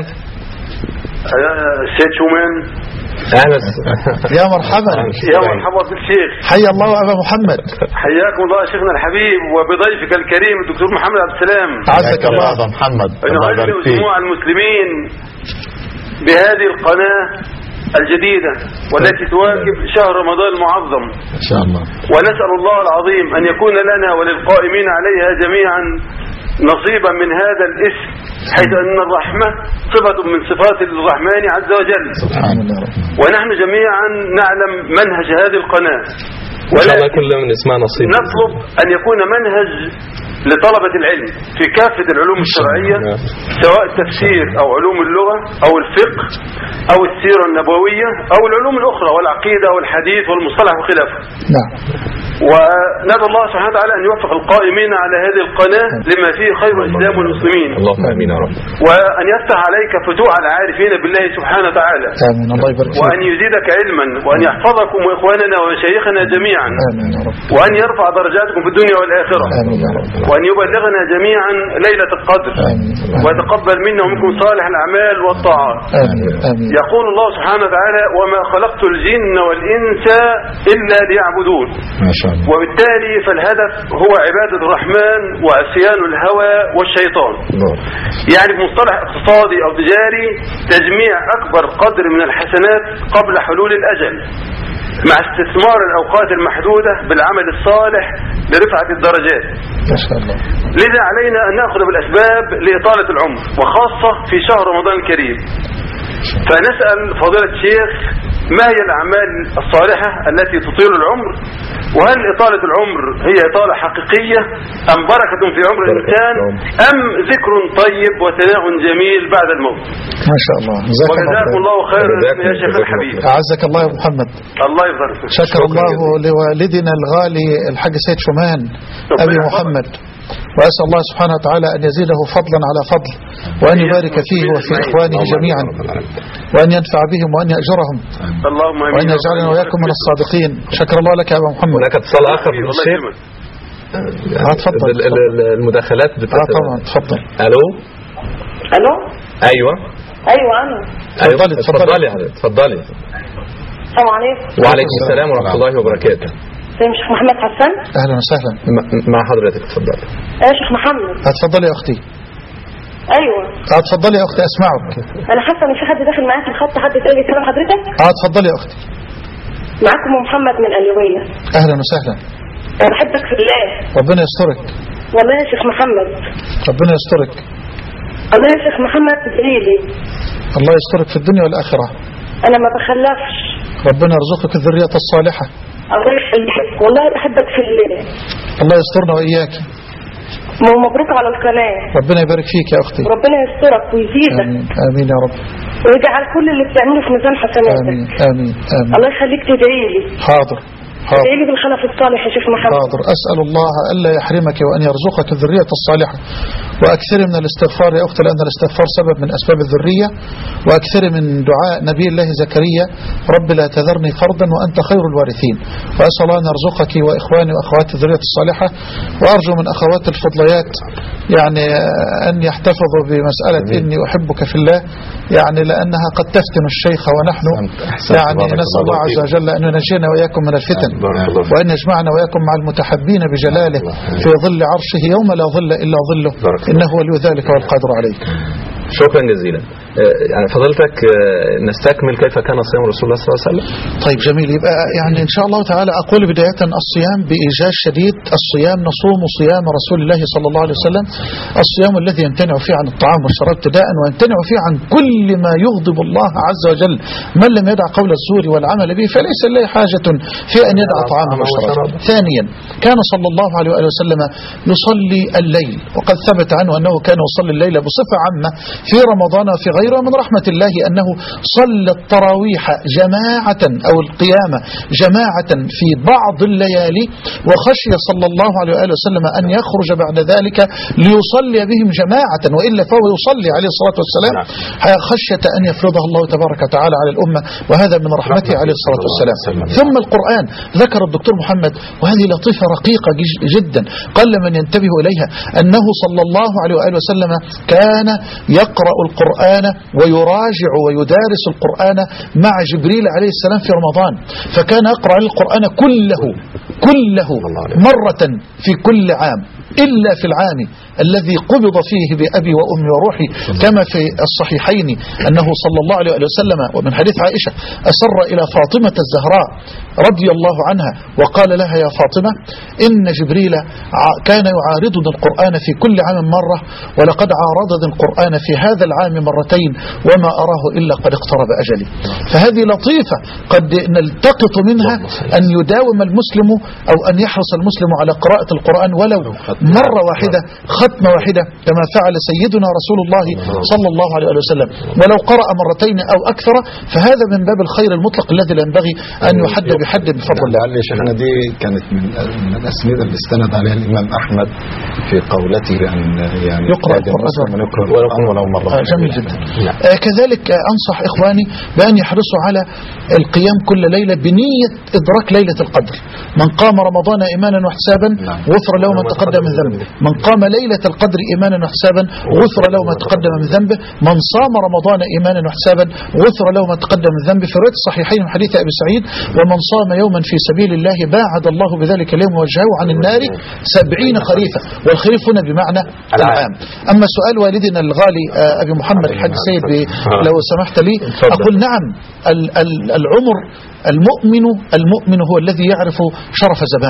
السيد شومان. أهلا. يا مرحبا. يا مرحبا بالشيخ. حيا الله أبا محمد. حياكم الله شيخنا الحبيب وبضيفك الكريم الدكتور محمد عبد السلام. عزك الله أبا محمد. نهنئ جموع المسلمين بهذه القناة الجديدة والتي تواكب شهر رمضان المعظم إن شاء الله، ونسأل الله العظيم أن يكون لنا وللقائمين عليها جميعا نصيبا من هذا الاسم، حيث أن الرحمة صفة من صفات الرحمن عز وجل، ونحن جميعا نعلم منهج هذه القناة، ولكن كل من اسمها نصيب. نطلب أن يكون منهج لطلبة العلم في كافة العلوم الشرعية، سواء التفسير أو علوم اللغة أو الفقه أو السيرة النبوية أو العلوم الأخرى والعقيدة والحديث والمصطلح وخلافه. نعم. وندعو الله سبحانه وتعالى أن يوفق القائمين على هذه القناة لما فيه خير الإسلام والمسلمين. اللهم آمين يا رب. وأن يفتح عليك فتوح العارفين بالله سبحانه وتعالى. آمين. الله يبارك فيك. وأن يزيدك علما، وأن يحفظكم وإخواننا ومشايخنا جميعا. آمين يا رب. وأن يرفع درجاتكم في الدنيا والآخرة. آمين يا رب. وأن يبلغنا جميعا ليلة القدر. آمين. ويتقبل منا ومنكم صالح الأعمال والطاعات. آمين. آمين. يقول الله سبحانه وتعالى: وما خلقت الجن والإنس إلا ليعبدون. ما شاء الله. وبالتالي فالهدف هو عبادة الرحمن وعصيان الهوى والشيطان. يعني في مصطلح اقتصادي أو تجاري تجميع أكبر قدر من الحسنات قبل حلول الأجل، مع استثمار الأوقات المحدودة بالعمل الصالح لرفعة الدرجات. ما شاء الله. لذا علينا أن نأخذ بالأسباب لإطالة العمر، وخاصة في شهر رمضان الكريم. فنسأل فضيلة الشيخ ما هي الأعمال الصالحة التي تطيل العمر؟ وهل إطالة العمر هي إطالة حقيقية أم بركة في عمر الإنسان أم ذكر طيب وثناء جميل بعد الموت؟ ما شاء الله. وجزاكم الله خيرا يا شيخ الحبيب. أعزك الله يا محمد. الله يبارك فيك. شكر الله لوالدنا الغالي الحاج سيد شومان أبي محمد، وأسأل الله سبحانه وتعالى أن يزيده فضلا على فضل، وأن يبارك فيه وفي إخوانه جميعا، وأن ينفع بهم وأن يأجرهم، وأن يجعلنا وإياكم من الصادقين. شكر الله لك يا أبا محمد. هناك اتصال آخر من الشيخ. تفضل. المداخلات طبعا تفضل. ألو. أيوة أنا تفضلي. تفضلي. السلام عليكم. وعليكم السلام ورحمة الله وبركاته. شيخ محمد حسن. أهلا وسهلا. مع حضرتك. تفضلي يا شيخ محمد. تفضلي يا أختي. أيوة تفضلي يا أختي أسمعك. أنا حاسة إن في حد داخل معاك في الخط، حد تقول لي سلام حضرتك. تفضلي يا أختي. معاكم محمد من اليوية. أهلا وسهلا. أنا بحبك في الله. ربنا يسترك. والله يا شيخ محمد. ربنا يسترك. والله يا شيخ محمد تدعي لي. الله يسترك في الدنيا والآخرة. أنا ما بخلفش. ربنا يرزقك الذرية الصالحة. الله يخليك، والله بحبك في الله. الله يسترنا وإياك. مبروك على القناة. ربنا يبارك فيك يا أختي. ربنا يسترك ويزيدك. آمين آمين يا رب. ويجعل كل اللي بتعمله في ميزان حسناتك. آمين آمين آمين. الله يخليك تدعي لي. حاضر. تدعي لي بالخلف الصالح يا شيخ محمد. حاضر. أسأل الله ألا يحرمك وأن يرزقك الذرية الصالحة، وأكثر من الاستغفار يا أختي، لأن الاستغفار سبب من أسباب الذرية، وأكثر من دعاء نبي الله زكريا: رب لا تذرني فردا وأنت خير الوارثين. وأسأل الله أن يرزقك وإخواني وأخواتي الذرية الصالحة، وأرجو من أخوات الفضليات يعني أن يحتفظوا بمسألة إني أحبك في الله، يعني لأنها قد تفتن الشيخ، ونحن يعني نسأل الله عز وجل أن ينجينا وإياكم من الفتن، وأن يجمعنا وإياكم مع المتحبين بجلاله في ظل عرشه يوم لا ظل إلا ظله، إنه ولي ذلك والقادر عليه. شكرا جزيلا. يعني فضلتك نستكمل كيف كان صيام رسول الله صلى الله عليه وسلم. طيب جميل. يبقى يعني إن شاء الله تعالى أقول بداية الصيام بإيجاز شديد. الصيام نصوم صيام رسول الله صلى الله عليه وسلم، الصيام الذي يمتنع فيه عن الطعام والشراب ابتداء، ويمتنع فيه عن كل ما يغضب الله عز وجل. من لم يدع قول الزور والعمل به فليس له حاجة في أن يدع طعاما وشرابا. ثانيا، كان صلى الله عليه وسلم يصلي الليل، وقد ثبت عنه أنه كان يصلي الليل بصفة عامة في رمضان وفي غيره. من رحمة الله أنه صلى التراويح جماعة أو القيامة جماعة في بعض الليالي، وخشي صلى الله عليه وسلم أن يخرج بعد ذلك ليصلي بهم جماعة، وإلا فهو يصلي عليه الصلاة والسلام خشية أن يفرضها الله تبارك وتعالى على الأمة، وهذا من رحمته عليه الصلاة والسلام. ثم القرآن ذكر الدكتور محمد، وهذه لطيفة رقيقة جدا قل من ينتبه إليها، أنه صلى الله عليه وسلم كان يقرأ القرآن ويراجع ويدارس القرآن مع جبريل عليه السلام في رمضان، فكان يقرأ القرآن كله مرة في كل عام، إلا في العام الذي قبض فيه بأبي وأمي وروحي، كما في الصحيحين أنه صلى الله عليه وسلم ومن حديث عائشة أسر إلى فاطمة الزهراء رضي الله عنها وقال لها: يا فاطمة، إن جبريل كان يعارضنا القرآن في كل عام مرة، ولقد عارضنا القرآن في هذا العام مرتين، وما أراه إلا قد اقترب أجلي. فهذه لطيفة قد نلتقط منها أن يداوم المسلم أو أن يحرص المسلم على قراءة القرآن ولو مرة واحدة، ختمة واحدة، كما فعل سيدنا رسول الله صلى الله عليه وسلم. ولو قرأ مرتين أو أكثر فهذا من باب الخير المطلق الذي لا ينبغي أن يحد بحد بفضل الله. لعل شيخنا دي كانت من الأسنده اللي استند عليها الإمام أحمد في قولته بأن يعني يقرأ القرآن ولو مرة. جميل جدا. كذلك أنصح إخواني بأن يحرصوا على القيام كل ليلة بنية إدراك ليلة القدر. من قام رمضان إيمانا واحتسابا غفر له ما تقدم من ذنبه، من قام ليلة القدر إيمانا واحتسابا غفر له ما تقدم من ذنبه، من صام رمضان إيمانا واحتسابا غفر له ما تقدم من ذنبه، في رواية الصحيحين من حديث أبي سعيد: ومن صام يوما في سبيل الله باعد الله بذلك اليوم وجهه عن النار 70 خريفا، والخريف هنا بمعنى العام. أما سؤال والدنا الغالي أبي محمد الحاج سيد لو سمحت لي أقول: نعم، العمر المؤمن هو الذي يعرف شرف زمانه،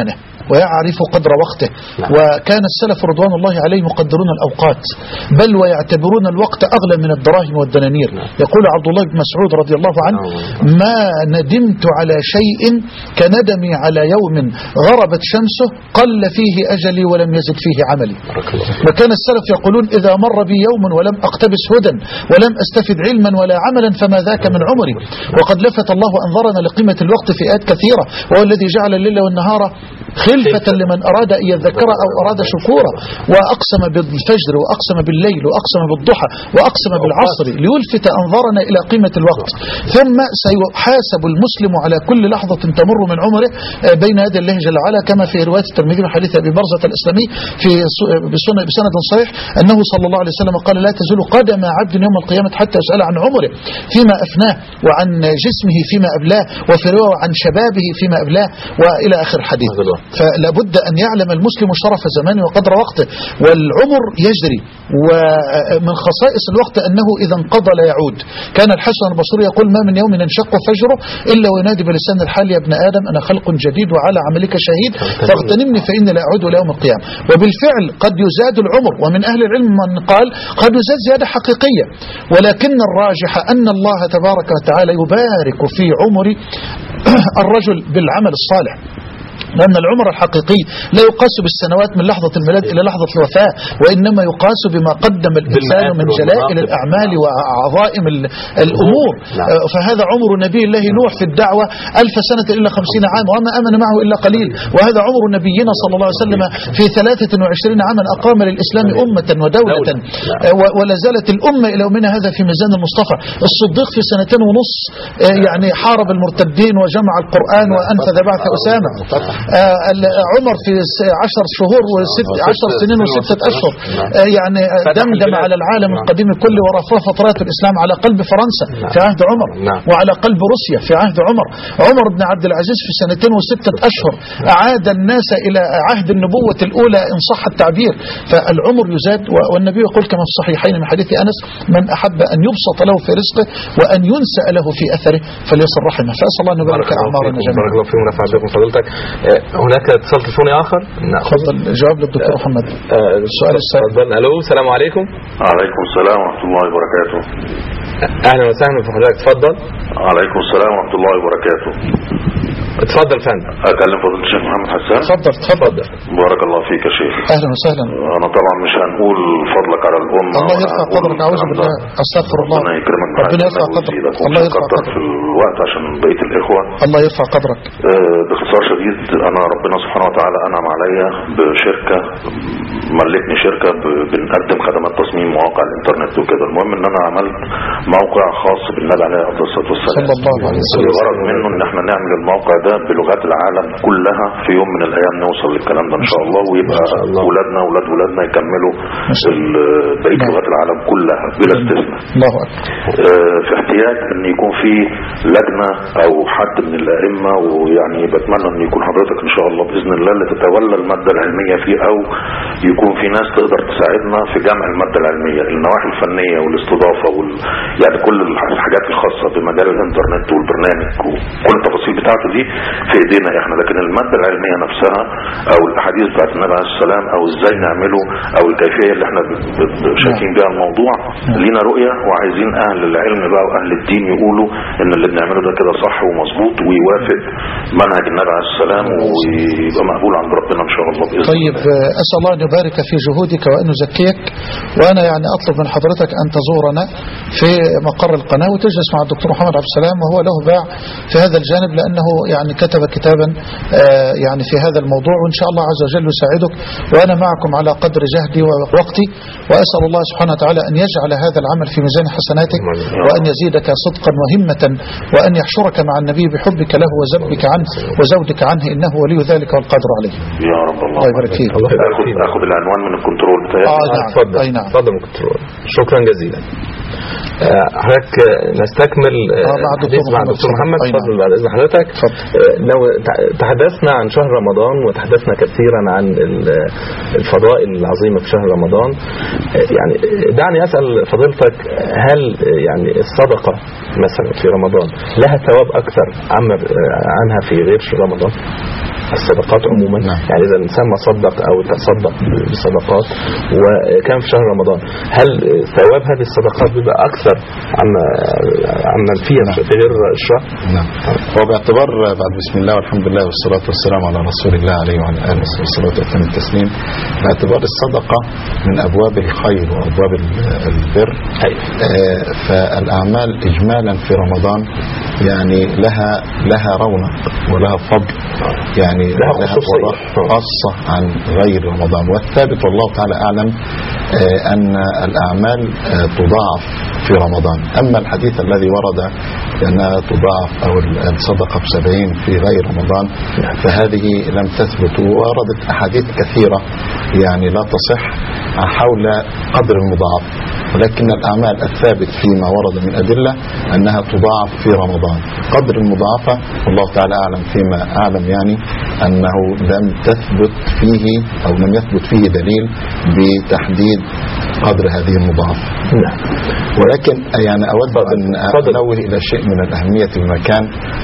ويعرف قدر وقته. وكان السلف رضوان الله عليهم يقدرون الأوقات، بل ويعتبرون الوقت أغلى من الدراهم والدنانير. يقول عبد الله بن مسعود رضي الله عنه: ما ندمت على شيء كندمي على يوم غربت شمسه قل فيه أجلي ولم يزد فيه عملي. وكان السلف يقولون: إذا مر بي يوم ولم أقتبس هدى ولم أستفد علما ولا عملا فما ذاك من عمري. وقد لفت الله أنظرنا لقيمة الوقت في آيات كثيرة: وهو الذي جعل الليل والنهار خلفة لمن أراد أن يذكر أو أراد شكورا، وأقسم بالفجر وأقسم بالليل وأقسم بالضحى وأقسم بالعصر ليلفت أنظرنا إلى قيمة الوقت. ثم سيحاسب المسلم على كل لحظة تمر من عمره بين يدي الله جل وعلا، كما في رواية الترمذي من حديث أبي برزة الإسلامي بسند صحيح أنه صلى الله عليه وسلم قال: لا تزول قدم عبد يوم القيامة حتى يسأل عن عمره فيما أفناه، وعن جسمه فيما أبلاه، وفي رواية عن شبابه فيما أبلاه، وإلى آخر الحديث. فلا بد أن يعلم المسلم شرف زمانه وقدر وقته. والعمر يجري، ومن خصائص الوقت أنه إذا انقضى لا يعود. كان الحسن البصري يقول: ما من يوم ينشق فجره إلا وينادي بلسان الحال: يا ابن آدم أنا خلق جديد وعلى عملك شهيد فاغتنمني فإني لا أعود إلى يوم القيامة. وبالفعل قد يزاد العمر، ومن أهل العلم من قال قد يزاد زيادة حقيقية، ولكن الراجح أن الله تبارك وتعالى يبارك في عمر الرجل بالعمل الصالح، لأن العمر الحقيقي لا يقاس بالسنوات من لحظة الميلاد إلى لحظة الوفاة، وإنما يقاس بما قدم الإنسان من جلائل الأعمال وعظائم الأمور. فهذا عمر نبي الله نوح في الدعوة 1000 سنة إلا 50 عام وما آمن معه إلا قليل، وهذا عمر نبينا صلى الله عليه وسلم في 23 عاما أقام للإسلام أمة ودولة، ولا زالت الأمة إلى يومنا هذا في ميزان المصطفى. الصديق في 2.5 سنين يعني حارب المرتدين وجمع القرآن وأنفذ بعث أسامة. عمر في 10 شهور و10 سنين و6 أشهر يعني دمدم على العالم القديم كله، ورفع فترات الإسلام على قلب فرنسا في عهد عمر، وعلى قلب روسيا في عهد عمر. عمر بن عبد العزيز في 2 و6 أشهر أعاد الناس إلى عهد النبوة الأولى إن صح التعبير. فالعمر يزاد، والنبي يقول كما في الصحيحين من حديث أنس: من أحب أن يبسط له في رزقه وأن ينسأ له في أثره فليصل رحمه. فأسأل الله أن يبارك أعمارنا جميعا. بارك الله فيكم ونفع بكم فضيلتك. هناك اتصال تليفوني آخر. تفضل جواب للدكتور محمد. السؤال السابق. ألو، السلام عليكم. عليكم السلام ورحمة الله وبركاته. أهلا وسهلا في حضرتك، تفضل. عليكم السلام ورحمة الله وبركاته. اتفضل فندم. أكلم فضيلة الشيخ محمد حسان. تفضل. بارك الله فيك يا شيخ. أهلا وسهلا. أنا طبعا مش هنقول فضلك على الأمة. الله يرفع قدرك، أعوذ بالله، أستغفر الله. ربنا يكرمك، ربنا يرفع قدرك. الله يرفع قدرك في الوقت عشان بقية الإخوة. الله يرفع قدرك. باختصار شديد، أنا ربنا سبحانه وتعالى أنعم عليا بشركة، ملكني شركة بنقدم خدمات تصميم مواقع الإنترنت وكده. المهم إن أنا عملت موقع خاص بالنبي عليه الصلاة والسلام صلى الله عليه وسلم. الغرض منه إن احنا نعمل الموقع ده بلغات العالم كلها، في يوم من الأيام نوصل للكلام ده إن شاء الله، ويبقى أولادنا وأولاد ولادنا يكملوا بقية لغات العالم كلها بلا استثناء. الله أكبر. في احتياج إن يكون في لجنة أو حد من الأئمة، ويعني بتمنى إن يكون حضرتك إن شاء الله بإذن الله اللي تتولى المادة العلمية فيه، أو يكون في ناس تقدر تساعدنا في جمع المادة العلمية، النواحي الفنية والاستضافة يعني كل الحاجات الخاصة بمجال الإنترنت والبرنامج وكل التفاصيل بتاعته دي في إيدينا إحنا. لكن المادة العلمية نفسها أو الأحاديث بتاعت النبي عليه السلام أو إزاي نعمله أو الكيفية اللي إحنا شايفين بها الموضوع، لينا رؤية وعايزين أهل العلم بقى وأهل الدين يقولوا إن اللي بنعمله ده كده صح ومظبوط ويوافق منهج النبي عليه السلام ويبقى مقبول عند ربنا إن شاء الله بإذن الله. طيب، أسأل الله أن يبارك في جهودك وأن يزكيك. وأنا يعني أطلب من حضرتك أن تزورنا في مقر القناة وتجلس مع الدكتور محمد عبد السلام، وهو له باع في هذا الجانب، لأنه يعني كتب كتابا يعني في هذا الموضوع، وإن شاء الله عز وجل يساعدك. وأنا معكم على قدر جهدي ووقتي، وأسأل الله سبحانه وتعالى أن يجعل هذا العمل في ميزان حسناتك، وأن يزيدك صدقا وهمة، وأن يحشرك مع النبي بحبك له وزبك عنه وزودك عنه، إنه ولي ذلك والقادر عليه. يا رب. الله يبارك فيك. أخذ العنوان من الكنترول بتاعي. نعم. تفضل من الكنترول. شكرا جزيلا. حضرتك نستكمل الحديث مع الدكتور محمد. تفضل بعد اذن حضرتك. لو تحدثنا عن شهر رمضان وتحدثنا كثيرا عن الفضائل العظيمه في شهر رمضان، يعني دعني اسال فضيلتك، هل يعني الصدقه مثلا في رمضان لها ثواب اكثر عنها في غير رمضان؟ الصدقات عموما، يعني إذا الإنسان ما صدق أو تصدق بصدقات وكان في شهر رمضان، هل ثواب هذه الصدقات بيبقى أكثر عما فيها في غير الشهر؟ نعم. وباعتبار بعد بسم الله والحمد لله والصلاة والسلام على رسول الله عليه وعلى آله والصلاة والسلام التسليم، باعتبار الصدقة من أبواب الخير وأبواب البر، فالأعمال إجمالا في رمضان يعني لها رونق ولها فضل، يعني لها خاصة عن غير رمضان. والثابت والله تعالى أعلم أن الأعمال تضاعف في رمضان. أما الحديث الذي ورد أنها تضاعف أو الصدقة ب70 في غير رمضان فهذه لم تثبت، ووردت أحاديث كثيرة يعني لا تصح حول قدر المضاعف، ولكن الأعمال الثابت فيما ورد من أدلة أنها تضاعف في رمضان. قدر المضاعفة والله تعالى أعلم، فيما أعلم يعني أنه لم تثبت فيه أو لم يثبت فيه دليل بتحديد قدر هذه المضاعفة. ولكن يعني أود أن أنوه إلى شيء من الأهمية بمكان،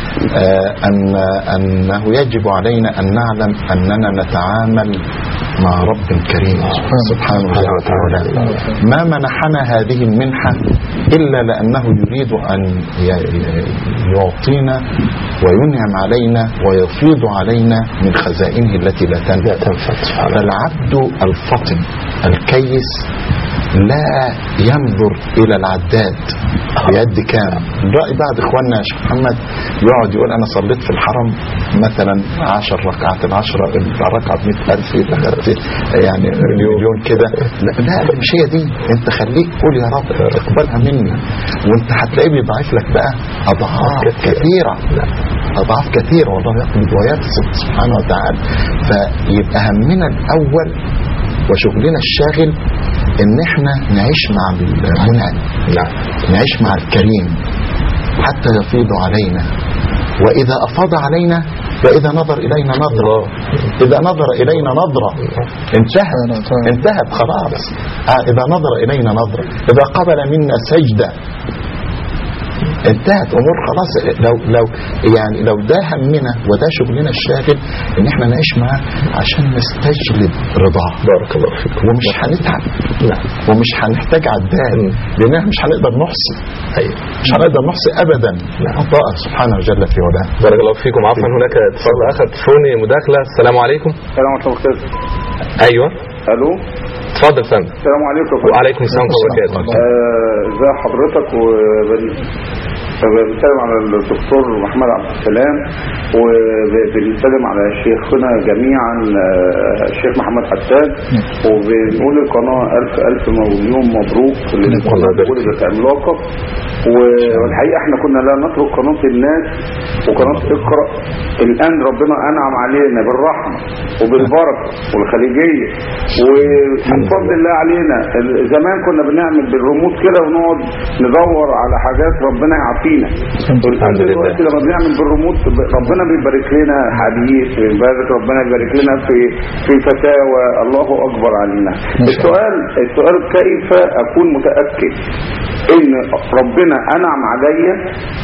أنه يجب علينا أن نعلم أننا نتعامل مع رب كريم سبحانه وتعالى، ما منحنا هذه المنحة إلا لأنه يريد أن يعطينا وينعم علينا ويفيض علينا من خزائنه التي لا تنفد. فالعبد الفطن الكيس لا ينظر إلى العداد بيد كام. رأي بعض إخواننا يا شيخ محمد يقعد يقول أنا صليت في الحرم مثلا 10 ركعات، الركعة ب100,000 يعني مليون كده. لا مش هي دي. انت خليك قول يا رب اقبلها مني، وانت هتلاقيه بيضعف لك بقى أضعاف كثيرة، أضعاف كثيرة، والله يقبض ويبسط سبحانه وتعالى. فيبقى همنا الأول وشغلنا الشاغل ان احنا نعيش مع المنعم، نعيش مع الكريم حتى يفيض علينا، واذا افاض علينا فاذا نظر الينا نظرة، اذا نظر الينا نظرة انتهت خلاص. اذا نظر الينا نظرة، اذا قبل منا سجدة انتهت امور خلاص. لو ده همنا وده شغلنا الشاغل ان احنا نعيش معاه عشان نستجلب رضاه. بارك الله فيك. ومش هنتعب ومش هنحتاج عداد، لان احنا مش هنقدر نحصي، مش هنقدر نحصي ابدا عطاء سبحانه وجل في علاه. بارك الله فيكم. عفوا هناك اتصال اخر تليفوني مداخله. السلام عليكم. السلام عليكم. ايوه الو اتفضل فندم. السلام عليكم. وعليكم السلام ورحمه الله وبركاته. ازي حضرتك؟ وبنسلم على الدكتور محمد عبد السلام، وبنسلم على شيخنا جميعا الشيخ محمد حسان، وبنقول القناه الف مليون مبروك للولد عملاقه. والحقيقه احنا كنا لا نترك قناه الناس وقناه اقرا، الان ربنا انعم علينا بالرحمه وبالبركه والخليجيه ومن فضل الله علينا. زمان كنا بنعمل بالريموت كده ونقعد ندور على حاجات ربنا يعافينا. دلوقتي لما بنعمل بالريموت ربنا بيبارك لنا حديث، ربنا يبارك لنا في فتاوى. الله اكبر علينا. السؤال كيف اكون متاكد ان ربنا انعم عليا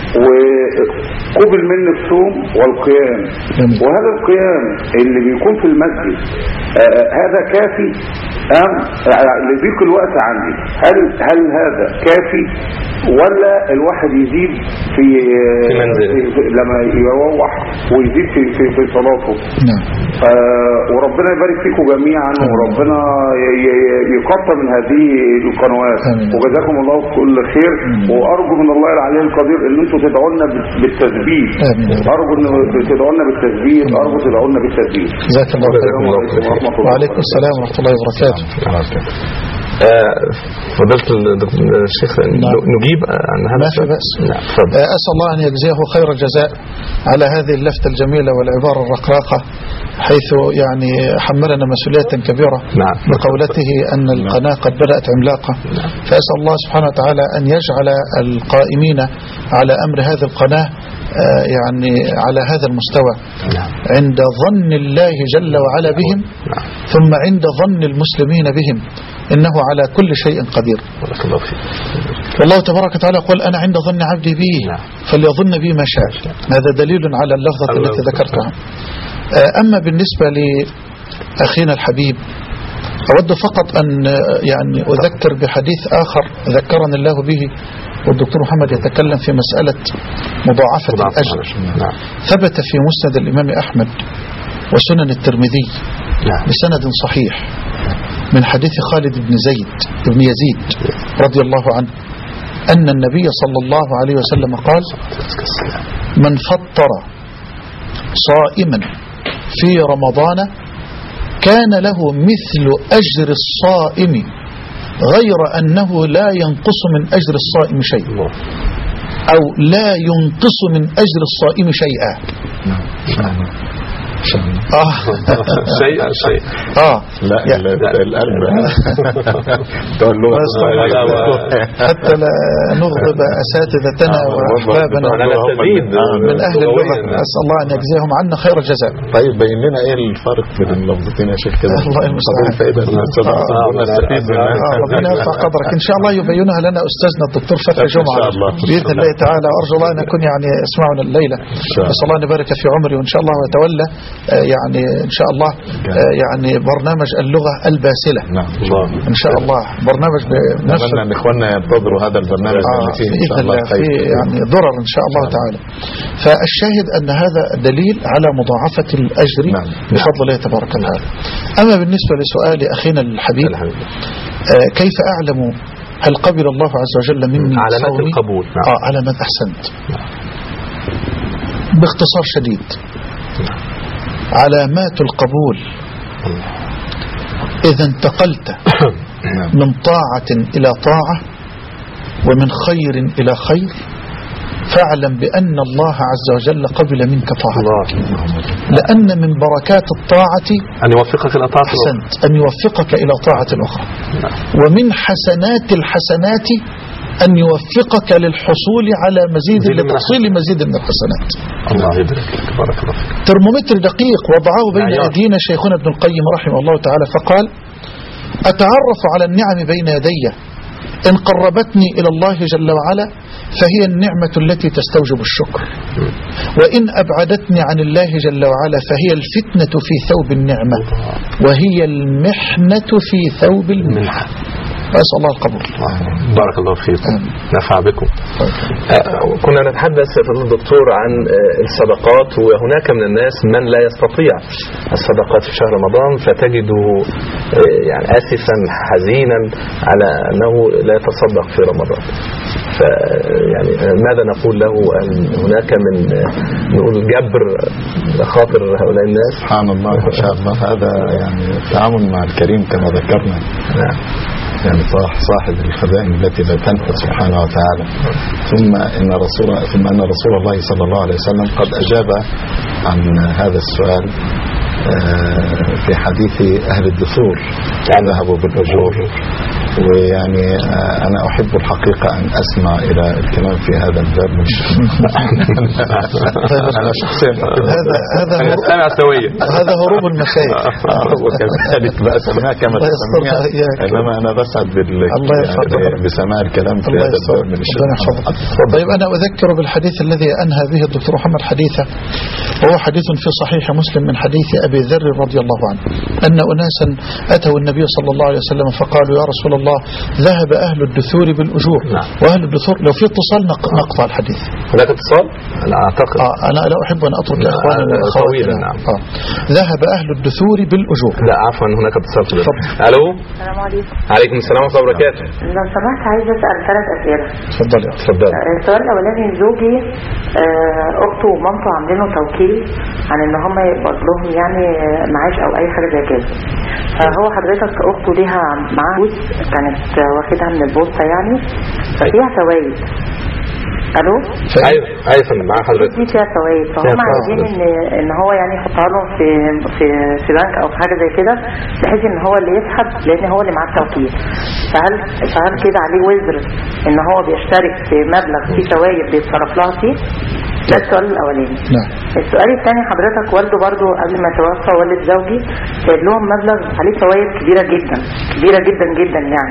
وقبل مني الصوم والقيام، وهذا القيام اللي بيكون في المسجد هذا كافي لضيق الوقت عندي؟ هل هذا كافي ولا الواحد يزيد في لما يروح ويزيد في صلاته؟ وربنا يبارك فيكم جميعا، وربنا يقطع من هذه القنوات، وجزاكم الله كل خير. وارجو من الله العلي القدير ان انتم تدعوا لنا بالتثبيت، ارجو ان تدعوا لنا بالتثبيت، ارجو تدعوا لنا بالتثبيت. جزاك الله خير. وعليكم السلام ورحمه الله وبركاته. فضلت الشيخ نجيب أجيب عن هذا؟ ما في بأس. نعم. أسأل الله أن يجزيه خير الجزاء على هذه اللفتة الجميلة والعبارة الرقراقة، حيث يعني حملنا مسؤولية كبيرة. نعم. بقولته أن القناة قد بدأت عملاقة. نعم. فأسأل الله سبحانه وتعالى أن يجعل القائمين على أمر هذه القناة يعني على هذا المستوى. نعم. عند ظن الله جل وعلا بهم. نعم. ثم عند ظن المسلمين بهم، إنه على كل شيء قدير. بارك الله فيك. والله تبارك وتعالى قال أنا عند ظن عبدي بي فليظن بي ما شاء. هذا دليل على اللفظة التي ذكرتها. أما بالنسبة لأخينا الحبيب، أود فقط أن يعني أذكر بحديث آخر ذكرني الله به، والدكتور محمد يتكلم في مسألة مضاعفة الأجر. ثبت في مسند الإمام أحمد وسنن الترمذي بسند صحيح من حديث خالد بن يزيد رضي الله عنه أن النبي صلى الله عليه وسلم قال: من فطر صائما في رمضان كان له مثل أجر الصائم غير أنه لا ينقص من أجر الصائم شيء، أو لا ينقص من أجر الصائم شيئا. شيء لا القلب تقول له حتى لا نغضب أساتذتنا وأحبابنا من أهل اللغة. أسأل الله أن يجزيهم عنا خير الجزاء. طيب بين لنا إيه الفرق بين اللفظتين يا شيخ كده؟ الله المستعان. ربنا يرفع قدرك إن شاء الله، يبينها لنا أستاذنا الدكتور فتحي جمعة بإذن الله تعالى. أرجو الله أن يكون يعني يسمعنا الليلة. أسأل الله أن يبارك في عمري وإن شاء الله ويتولى يعني إن شاء الله يعني برنامج اللغة الباسلة. نعم إن شاء الله برنامج بنفس أن إخواننا ينتظروا هذا البرنامج بإذن الله في يعني ضرر إن شاء الله تعالى. فالشاهد أن هذا دليل على مضاعفة الأجر بفضل الله تبارك وتعالى. أما بالنسبة لسؤال أخينا الحبيب، كيف أعلم هل قبل الله عز وجل مني علامات القبول؟ علامات. أحسنت. باختصار شديد، علامات القبول إذا انتقلت من طاعة إلى طاعة ومن خير إلى خير، فاعلم بأن الله عز وجل قبل منك طاعتك، لأن من بركات الطاعة أن يوفقك إلى طاعة أحسنت، أن يوفقك إلى طاعة أخرى. ومن حسنات الحسنات أن يوفقك للحصول على مزيد لتحصيل مزيد من الحسنات. الله يبارك لك. بارك الله فيك. ترمومتر دقيق وضعه بين أيدينا شيخنا ابن القيم رحمه الله تعالى، فقال: أتعرف على النعم بين يدي، إن قربتني إلى الله جل وعلا فهي النعمة التي تستوجب الشكر، وإن أبعدتني عن الله جل وعلا فهي الفتنة في ثوب النعمة، وهي المحنة في ثوب المنحة. أسأل الله القبول. بارك الله فيكم، نفع بكم. كنا نتحدث يا فضيلة الدكتور عن الصدقات، وهناك من الناس من لا يستطيع الصدقات في شهر رمضان، فتجده يعني آسفا حزينا على أنه لا يتصدق في رمضان. يعني ماذا نقول له؟ أن هناك من نقول جبر خاطر هؤلاء الناس؟ سبحان الله ما شاء الله. هذا يعني التعامل مع الكريم كما ذكرنا. يعني صاحب الخزائن التي لا تنفذ سبحانه وتعالى. ثم أن رسول الله صلى الله عليه وسلم قد أجاب عن هذا السؤال في حديث أهل الدثور ذهبوا بالأجور. ويعني أنا أحب الحقيقة أن أسمع إلى الكلام في هذا الباب من أنا شخصيا هذا هروب المشايخ. وكذلك بقى سماها كما تسميها، إنما أنا بسعد بسماع الكلام في هذا الباب من الشيخ. طيب أنا أذكر بالحديث الذي أنهى به الدكتور محمد حديثه، وهو حديث في صحيح مسلم من حديث أبي ذر رضي الله عنه أن أناسا أتوا النبي صلى الله عليه وسلم فقالوا: يا رسول الله، ذهب أهل الدثور بالأجور. وأهل الدثور لو في اتصال نقطع الحديث. هناك اتصال أنا أعتقد أنا لا أحب أن أترك إخواننا طويلا. نعم. ذهب أهل الدثور بالأجور. لا عفوا هناك اتصال. ألو. السلام عليكم. عليكم السلام ورحمة الله وبركاته. لو سمحت عايز أسأل 3 أسئلة. تفضلي. السؤال الأولاني، زوجي أخته ومامته عاملين له توكيل عن إن هم يقبض لهم يعني معاش أو أي حاجة زي كده. فهو حضرتك أخته ليها معاها فلوس كانت واخدها من البوسطة يعني، ففيها فوائد. الو. ايوه مع حضرتك. دي فيها فوائد، فهم عايزين ان هو يعني يحطها له في بنك او في حاجه زي كده، بحيث ان هو اللي يسحب، لان هو اللي معاه التوكيل. فهل كده عليه وزر ان هو بيشترك في مبلغ فيه فوائد بيتصرف لها فيه؟ ده السؤال الاولاني. السؤال الثاني، حضرتك والده برضو قبل ما يتوفى والد زوجي سايب لهم مبلغ عليه فوائد كبيره جدا كبيره جدا جدا يعني.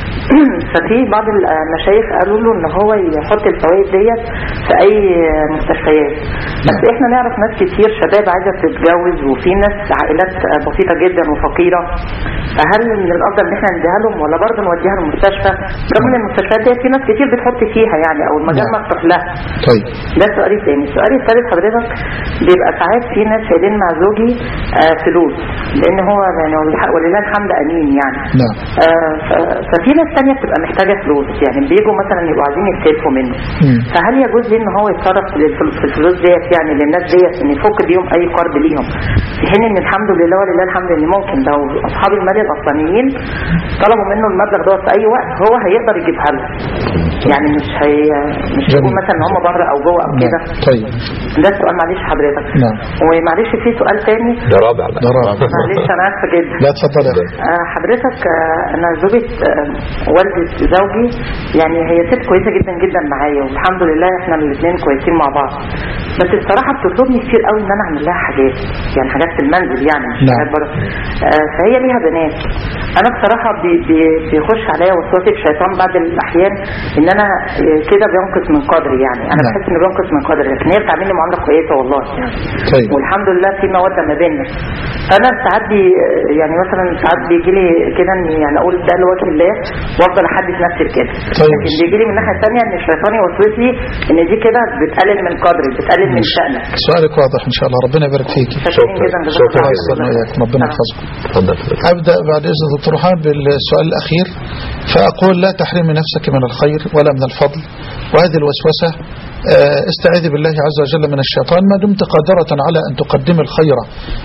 ففي بعض المشايخ قالوا له ان هو يحط الفوائد ديت في اي مستشفيات، بس احنا نعرف ناس كتير شباب عايزه تتجوز، وفي ناس عائلات بسيطه جدا وفقيره، فهل من الافضل ان احنا نديها لهم ولا برضه نوديها المستشفى؟ رغم ان المستشفيات ديت في ناس كتير بتحط فيها يعني، او المجال مفتوح لها. طيب ده السؤال الثاني. السؤال الثالث، حضرتك بيبقى ساعات في ناس شايلين مع زوجي فلوس، لان هو يعني ولله الحمد امين يعني. نعم. ففي ناس ثانيه بتبقى محتاجه فلوس، يعني بيجوا مثلا يبقوا عايزين يستلفوا منه. فهل يجوز ليه ان هو يتصرف في الفلوس ديت يعني للناس ديت، ان يفك بيهم اي قرض ليهم، في حين ان الحمد لله ولله الحمد ان ممكن لو اصحاب المال الاصليين طلبوا منه المبلغ ده في اي وقت هو هيقدر يجيبها له، يعني مش يقول مثلا ان هم بره او جوه او كده. طيب ده السؤال. معلش حضرتك. نعم. ومعلش في سؤال ثاني. ده رابع. معلش انا اسفه جدا. لا اتفضل. حضرتك انا زوجة والدة زوجي يعني هي ست كويسه جدا جدا معايا، والحمد لله احنا الاثنين كويسين مع بعض، بس الصراحه بتطلبني كتير قوي ان انا اعمل لها حاجات، يعني حاجات في المنزل يعني مش حاجات بره. فهي ليها بنات، انا بصراحه بيخش عليا وسوسه الشيطان بعض الاحيان ان انا كده بينقص من قدري، يعني انا بحس ان بينقص من قدري، لكن هي بتعاملني معامله كويسه والله يعني. طيب. والحمد لله في موده ما بيننا. انا ساعات يعني مثلا ساعات بيجي لي كده يعني اقول ده لوجه الله وافضل احدث نفسي كده. طيب. لكن بيجي لي من الناحيه الثانيه ان الشيطان يوسوس لي ان دي كده بتقلل من قدري، بتقلل من شأنك. سؤالك واضح ان شاء الله، ربنا يبارك فيك. شكرا ربنا يحفظك. ابدا بعد اذن دكتور حامد بالسؤال الاخير، فاقول لا تحرمي نفسك من الخير ولا من الفضل، وهذه الوسوسه استعيذي بالله عز وجل من الشيطان. ما دمت قادرة على أن تقدم الخير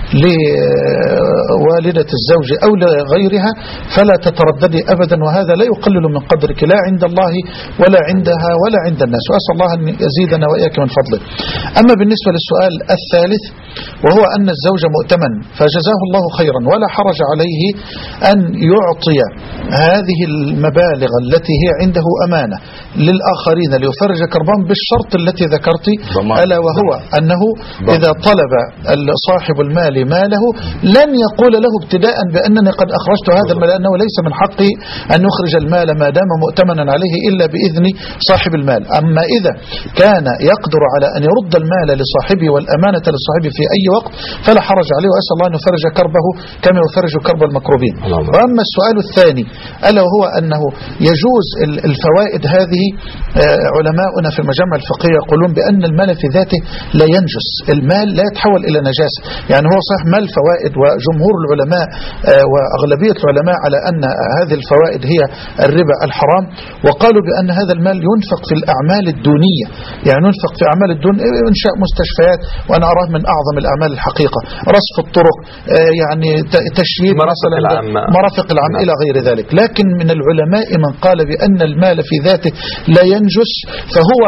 لوالدة الزوج أو لغيرها فلا تترددي أبدا، وهذا لا يقلل من قدرك لا عند الله ولا عندها ولا عند الناس، وأسأل الله أن يزيدنا وإياك من فضله. أما بالنسبة للسؤال الثالث وهو أن الزوج مؤتمن، فجزاه الله خيرا ولا حرج عليه أن يعطي هذه المبالغ التي هي عنده أمانة للآخرين ليفرج كربان بالشرط التي ذكرت، ألا وهو أنه إذا طلب صاحب المال ماله لن يقول له ابتداء بأنني قد أخرجت هذا المال، لأنه ليس من حقه أن يخرج المال ما دام مؤتمنا عليه إلا بإذن صاحب المال. أما إذا كان يقدر على أن يرد المال لصاحبه والأمانة لصاحبه في أي وقت فلا حرج عليه، وأسأل الله أن يفرج كربه كما يفرج كرب المكروبين. وأما السؤال الثاني ألا وهو أنه يجوز الفوائد هذه، علماؤنا في المجامع الفقهية يقولون بأن المال في ذاته لا ينجس، المال لا يتحول إلى نجاسة، يعني هو صحيح مال فوائد، وجمهور العلماء وأغلبية العلماء على أن هذه الفوائد هي الربا الحرام، وقالوا بأن هذا المال ينفق في الأعمال الدونية، يعني ينفق في أعمال الدون، إنشاء مستشفيات، وأنا أراه من أعظم الأعمال الحقيقة، رصف الطرق، يعني تشييد مرافق العام إلى غير ذلك. لكن من العلماء من قال بأن المال في ذاته لا ينجس، فهو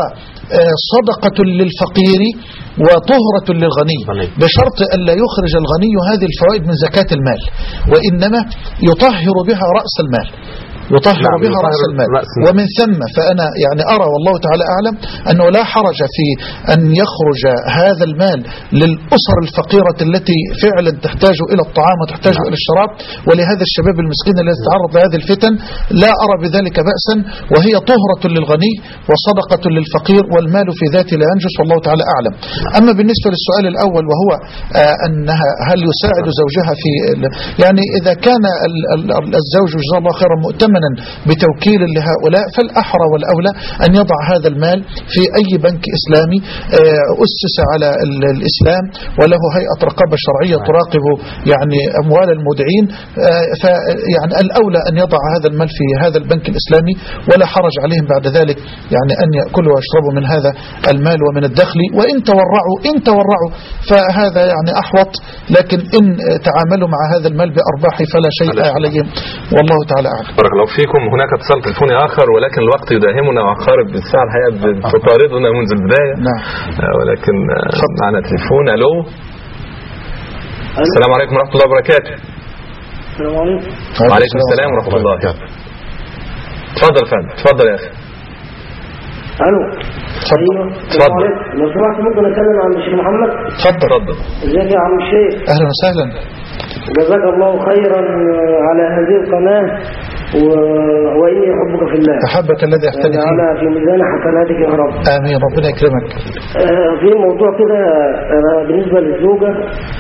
صدقة للفقير وطهرة للغني، بشرط أن لا يخرج الغني هذه الفوائد من زكاة المال، وإنما يطهر بها رأس المال، يطهر بها رأس المال. ومن ثم فأنا يعني أرى والله تعالى أعلم أنه لا حرج في أن يخرج هذا المال للأسر الفقيرة التي فعلا تحتاج إلى الطعام وتحتاج إلى الشراب، ولهذا الشباب المسكين الذي يتعرض لهذه الفتن، لا أرى بذلك بأسا، وهي طهرة للغني وصدقة للفقير، والمال في ذاته لا ينجس والله تعالى أعلم. أما بالنسبة للسؤال الأول وهو أنها هل يساعد زوجها في يعني إذا كان الزوج جزاه الله خيرا مؤتمن ثمنا بتوكيل لهؤلاء، فالأحرى والأولى أن يضع هذا المال في أي بنك إسلامي أسس على الإسلام وله هيئة رقابة شرعية تراقب يعني أموال المودعين، فيعني الأولى أن يضع هذا المال في هذا البنك الإسلامي، ولا حرج عليهم بعد ذلك يعني أن يأكلوا ويشربوا من هذا المال ومن الدخل. وإن تورعوا فهذا يعني أحوط، لكن إن تعاملوا مع هذا المال بأرباح فلا شيء عليهم، والله تعالى أعلم. بارك الله فيكم. هناك اتصال تلفوني آخر ولكن الوقت يداهمنا وعقارب بالساعة الحقيقة بتطاردنا منذ البداية. نعم. ولكن معنا تلفون. ألو، السلام عليكم ورحمة الله وبركاته. السلام عليكم. وعليكم السلام ورحمة الله. تفضل فندم، تفضل يا أخي. الو. تفضل. تفضل. لو سمحت ممكن اتكلم عن الشيخ محمد؟ تفضل. ازيك يا عم الشيخ؟ أهلا وسهلا. جزاك الله خيرا على هذه القناة وإني أحبك في الله. أحبك الذي أحتاج فيه. على في ميزان حسناتك يا رب. آمين، ربنا يكرمك. في موضوع كده بالنسبة للزوجة،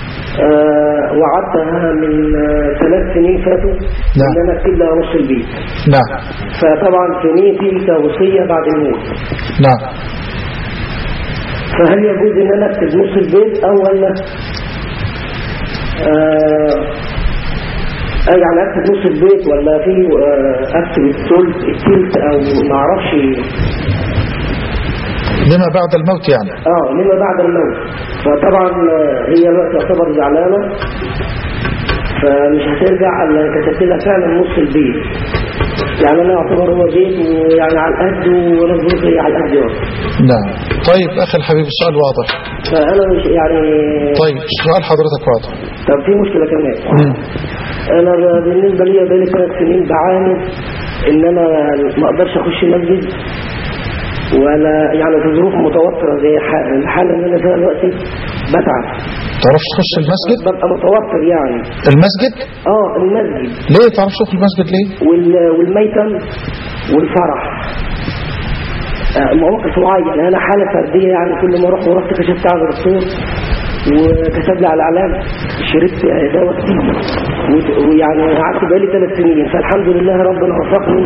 وعدتها من 3 سنين فاتوا نعم. ان انا اكتب لها نص البيت. نعم. فطبعا في نيتي كوصية بعد الموت. نعم. فهل يجوز ان انا اكتب نص البيت او ولا يعني اكتب نص البيت ولا في اكتب الثلث او ما اعرفش لما بعد الموت يعني. لما بعد الموت. فطبعا هي الوقت تعتبر زعلانه، فمش هترجع الا كتبت لها فعلا نص البيت. يعني انا اعتبر هو بيت ويعني على القد وانا زوجي على القد. نعم. طيب اخي الحبيب السؤال واضح. فانا مش يعني. طيب سؤال حضرتك واضح. طب في مشكله كمان. انا بالنسبه لي بقالي 3 سنين بعاني ان انا ما اقدرش اخش مسجد، ولا يعني في ظروف متوتره زي الحاله اللي انا فيها دلوقتي بتعب. تعرفش تخش المسجد؟ ببقى متوتر يعني. المسجد؟ المسجد. ليه تعرفش تدخل المسجد ليه؟ والميتم والفرح. مواقف معينه. انا حاله فرديه يعني كل ما اروح ورحت كشفت على الدكتور وكتب لي على العلاج، شربت دواء كتير ويعني قعدت بقالي 3 سنين. فالحمد لله ربنا وفقني،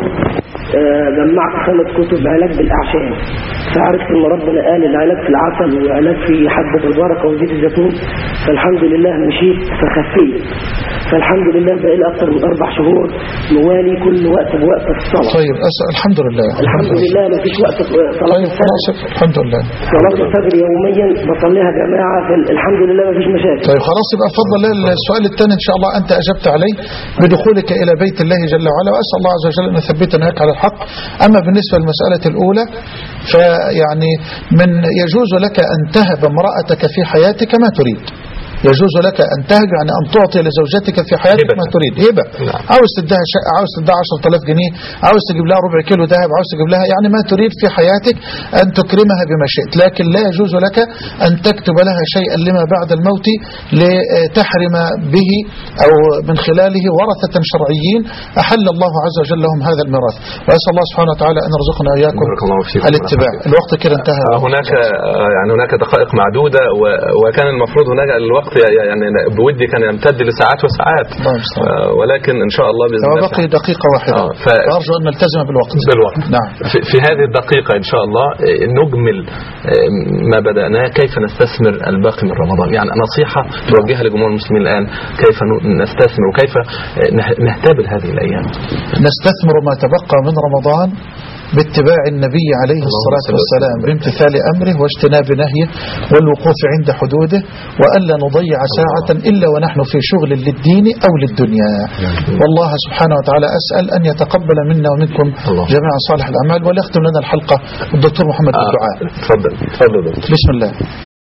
جمعت 5 كتب علاج بالاعشاب. فعرفت ان ربنا قال العلاج في العسل وعلاج في حبة البركة وزيت الزيتون. فالحمد لله مشيت فخفيت. فالحمد لله بقالي اكثر من 4 شهور موالي كل وقت بوقت الصلاة. طيب الحمد لله. الحمد لله ما فيش وقت صلاة الفجر. الحمد لله. صلاة الفجر يوميا بصليها جماعة. الحمد لله ما فيش مشاكل. طيب خلاص يبقى بفضل الله السؤال الثاني ان شاء الله انت اجبت عليه بدخولك الى بيت الله جل وعلا، واسال الله عز وجل ان يثبتنا على الحق. اما بالنسبة للمسألة الاولى فيعني يجوز لك ان تهب امرأتك في حياتك ما تريد. يجوز لك أن تهب يعني أن تعطي لزوجتك في حياتك ما تريد. هبة. عاوز تديها شقة، عاوز تديها 10,000 جنيه، عاوز تجيب لها ربع كيلو ذهب، عاوز تجيب لها يعني ما تريد في حياتك أن تكرمها بما شئت. لكن لا يجوز لك أن تكتب لها شيئا لما بعد الموت لتحرم به أو من خلاله ورثة شرعيين أحل الله عز وجل لهم هذا الميراث. وأسأل الله سبحانه وتعالى أن يرزقنا إياكم الاتباع. الوقت كده انتهى. هناك دقائق معدودة وكان المفروض هناك الوقت يعني بودي كان يمتد لساعات وساعات، ولكن إن شاء الله بإذن الله بقي دقيقة واحدة. فأرجو أن نلتزم بالوقت. نعم. في هذه الدقيقة إن شاء الله نجمل ما بدأناه، كيف نستثمر الباقي من رمضان. يعني نصيحة توجهها لجمهور المسلمين الآن، كيف نستثمر وكيف نهتبل هذه الأيام. نستثمر ما تبقى من رمضان باتباع النبي عليه الصلاة والسلام، بامتثال أمره واجتناب نهيه والوقوف عند حدوده، وألا نضيع ساعة إلا ونحن في شغل للدين أو للدنيا. والله سبحانه وتعالى أسأل أن يتقبل منا ومنكم جميعا صالح الأعمال، وليختم لنا الحلقة الدكتور محمد بالدعاء. تفضل. بسم الله.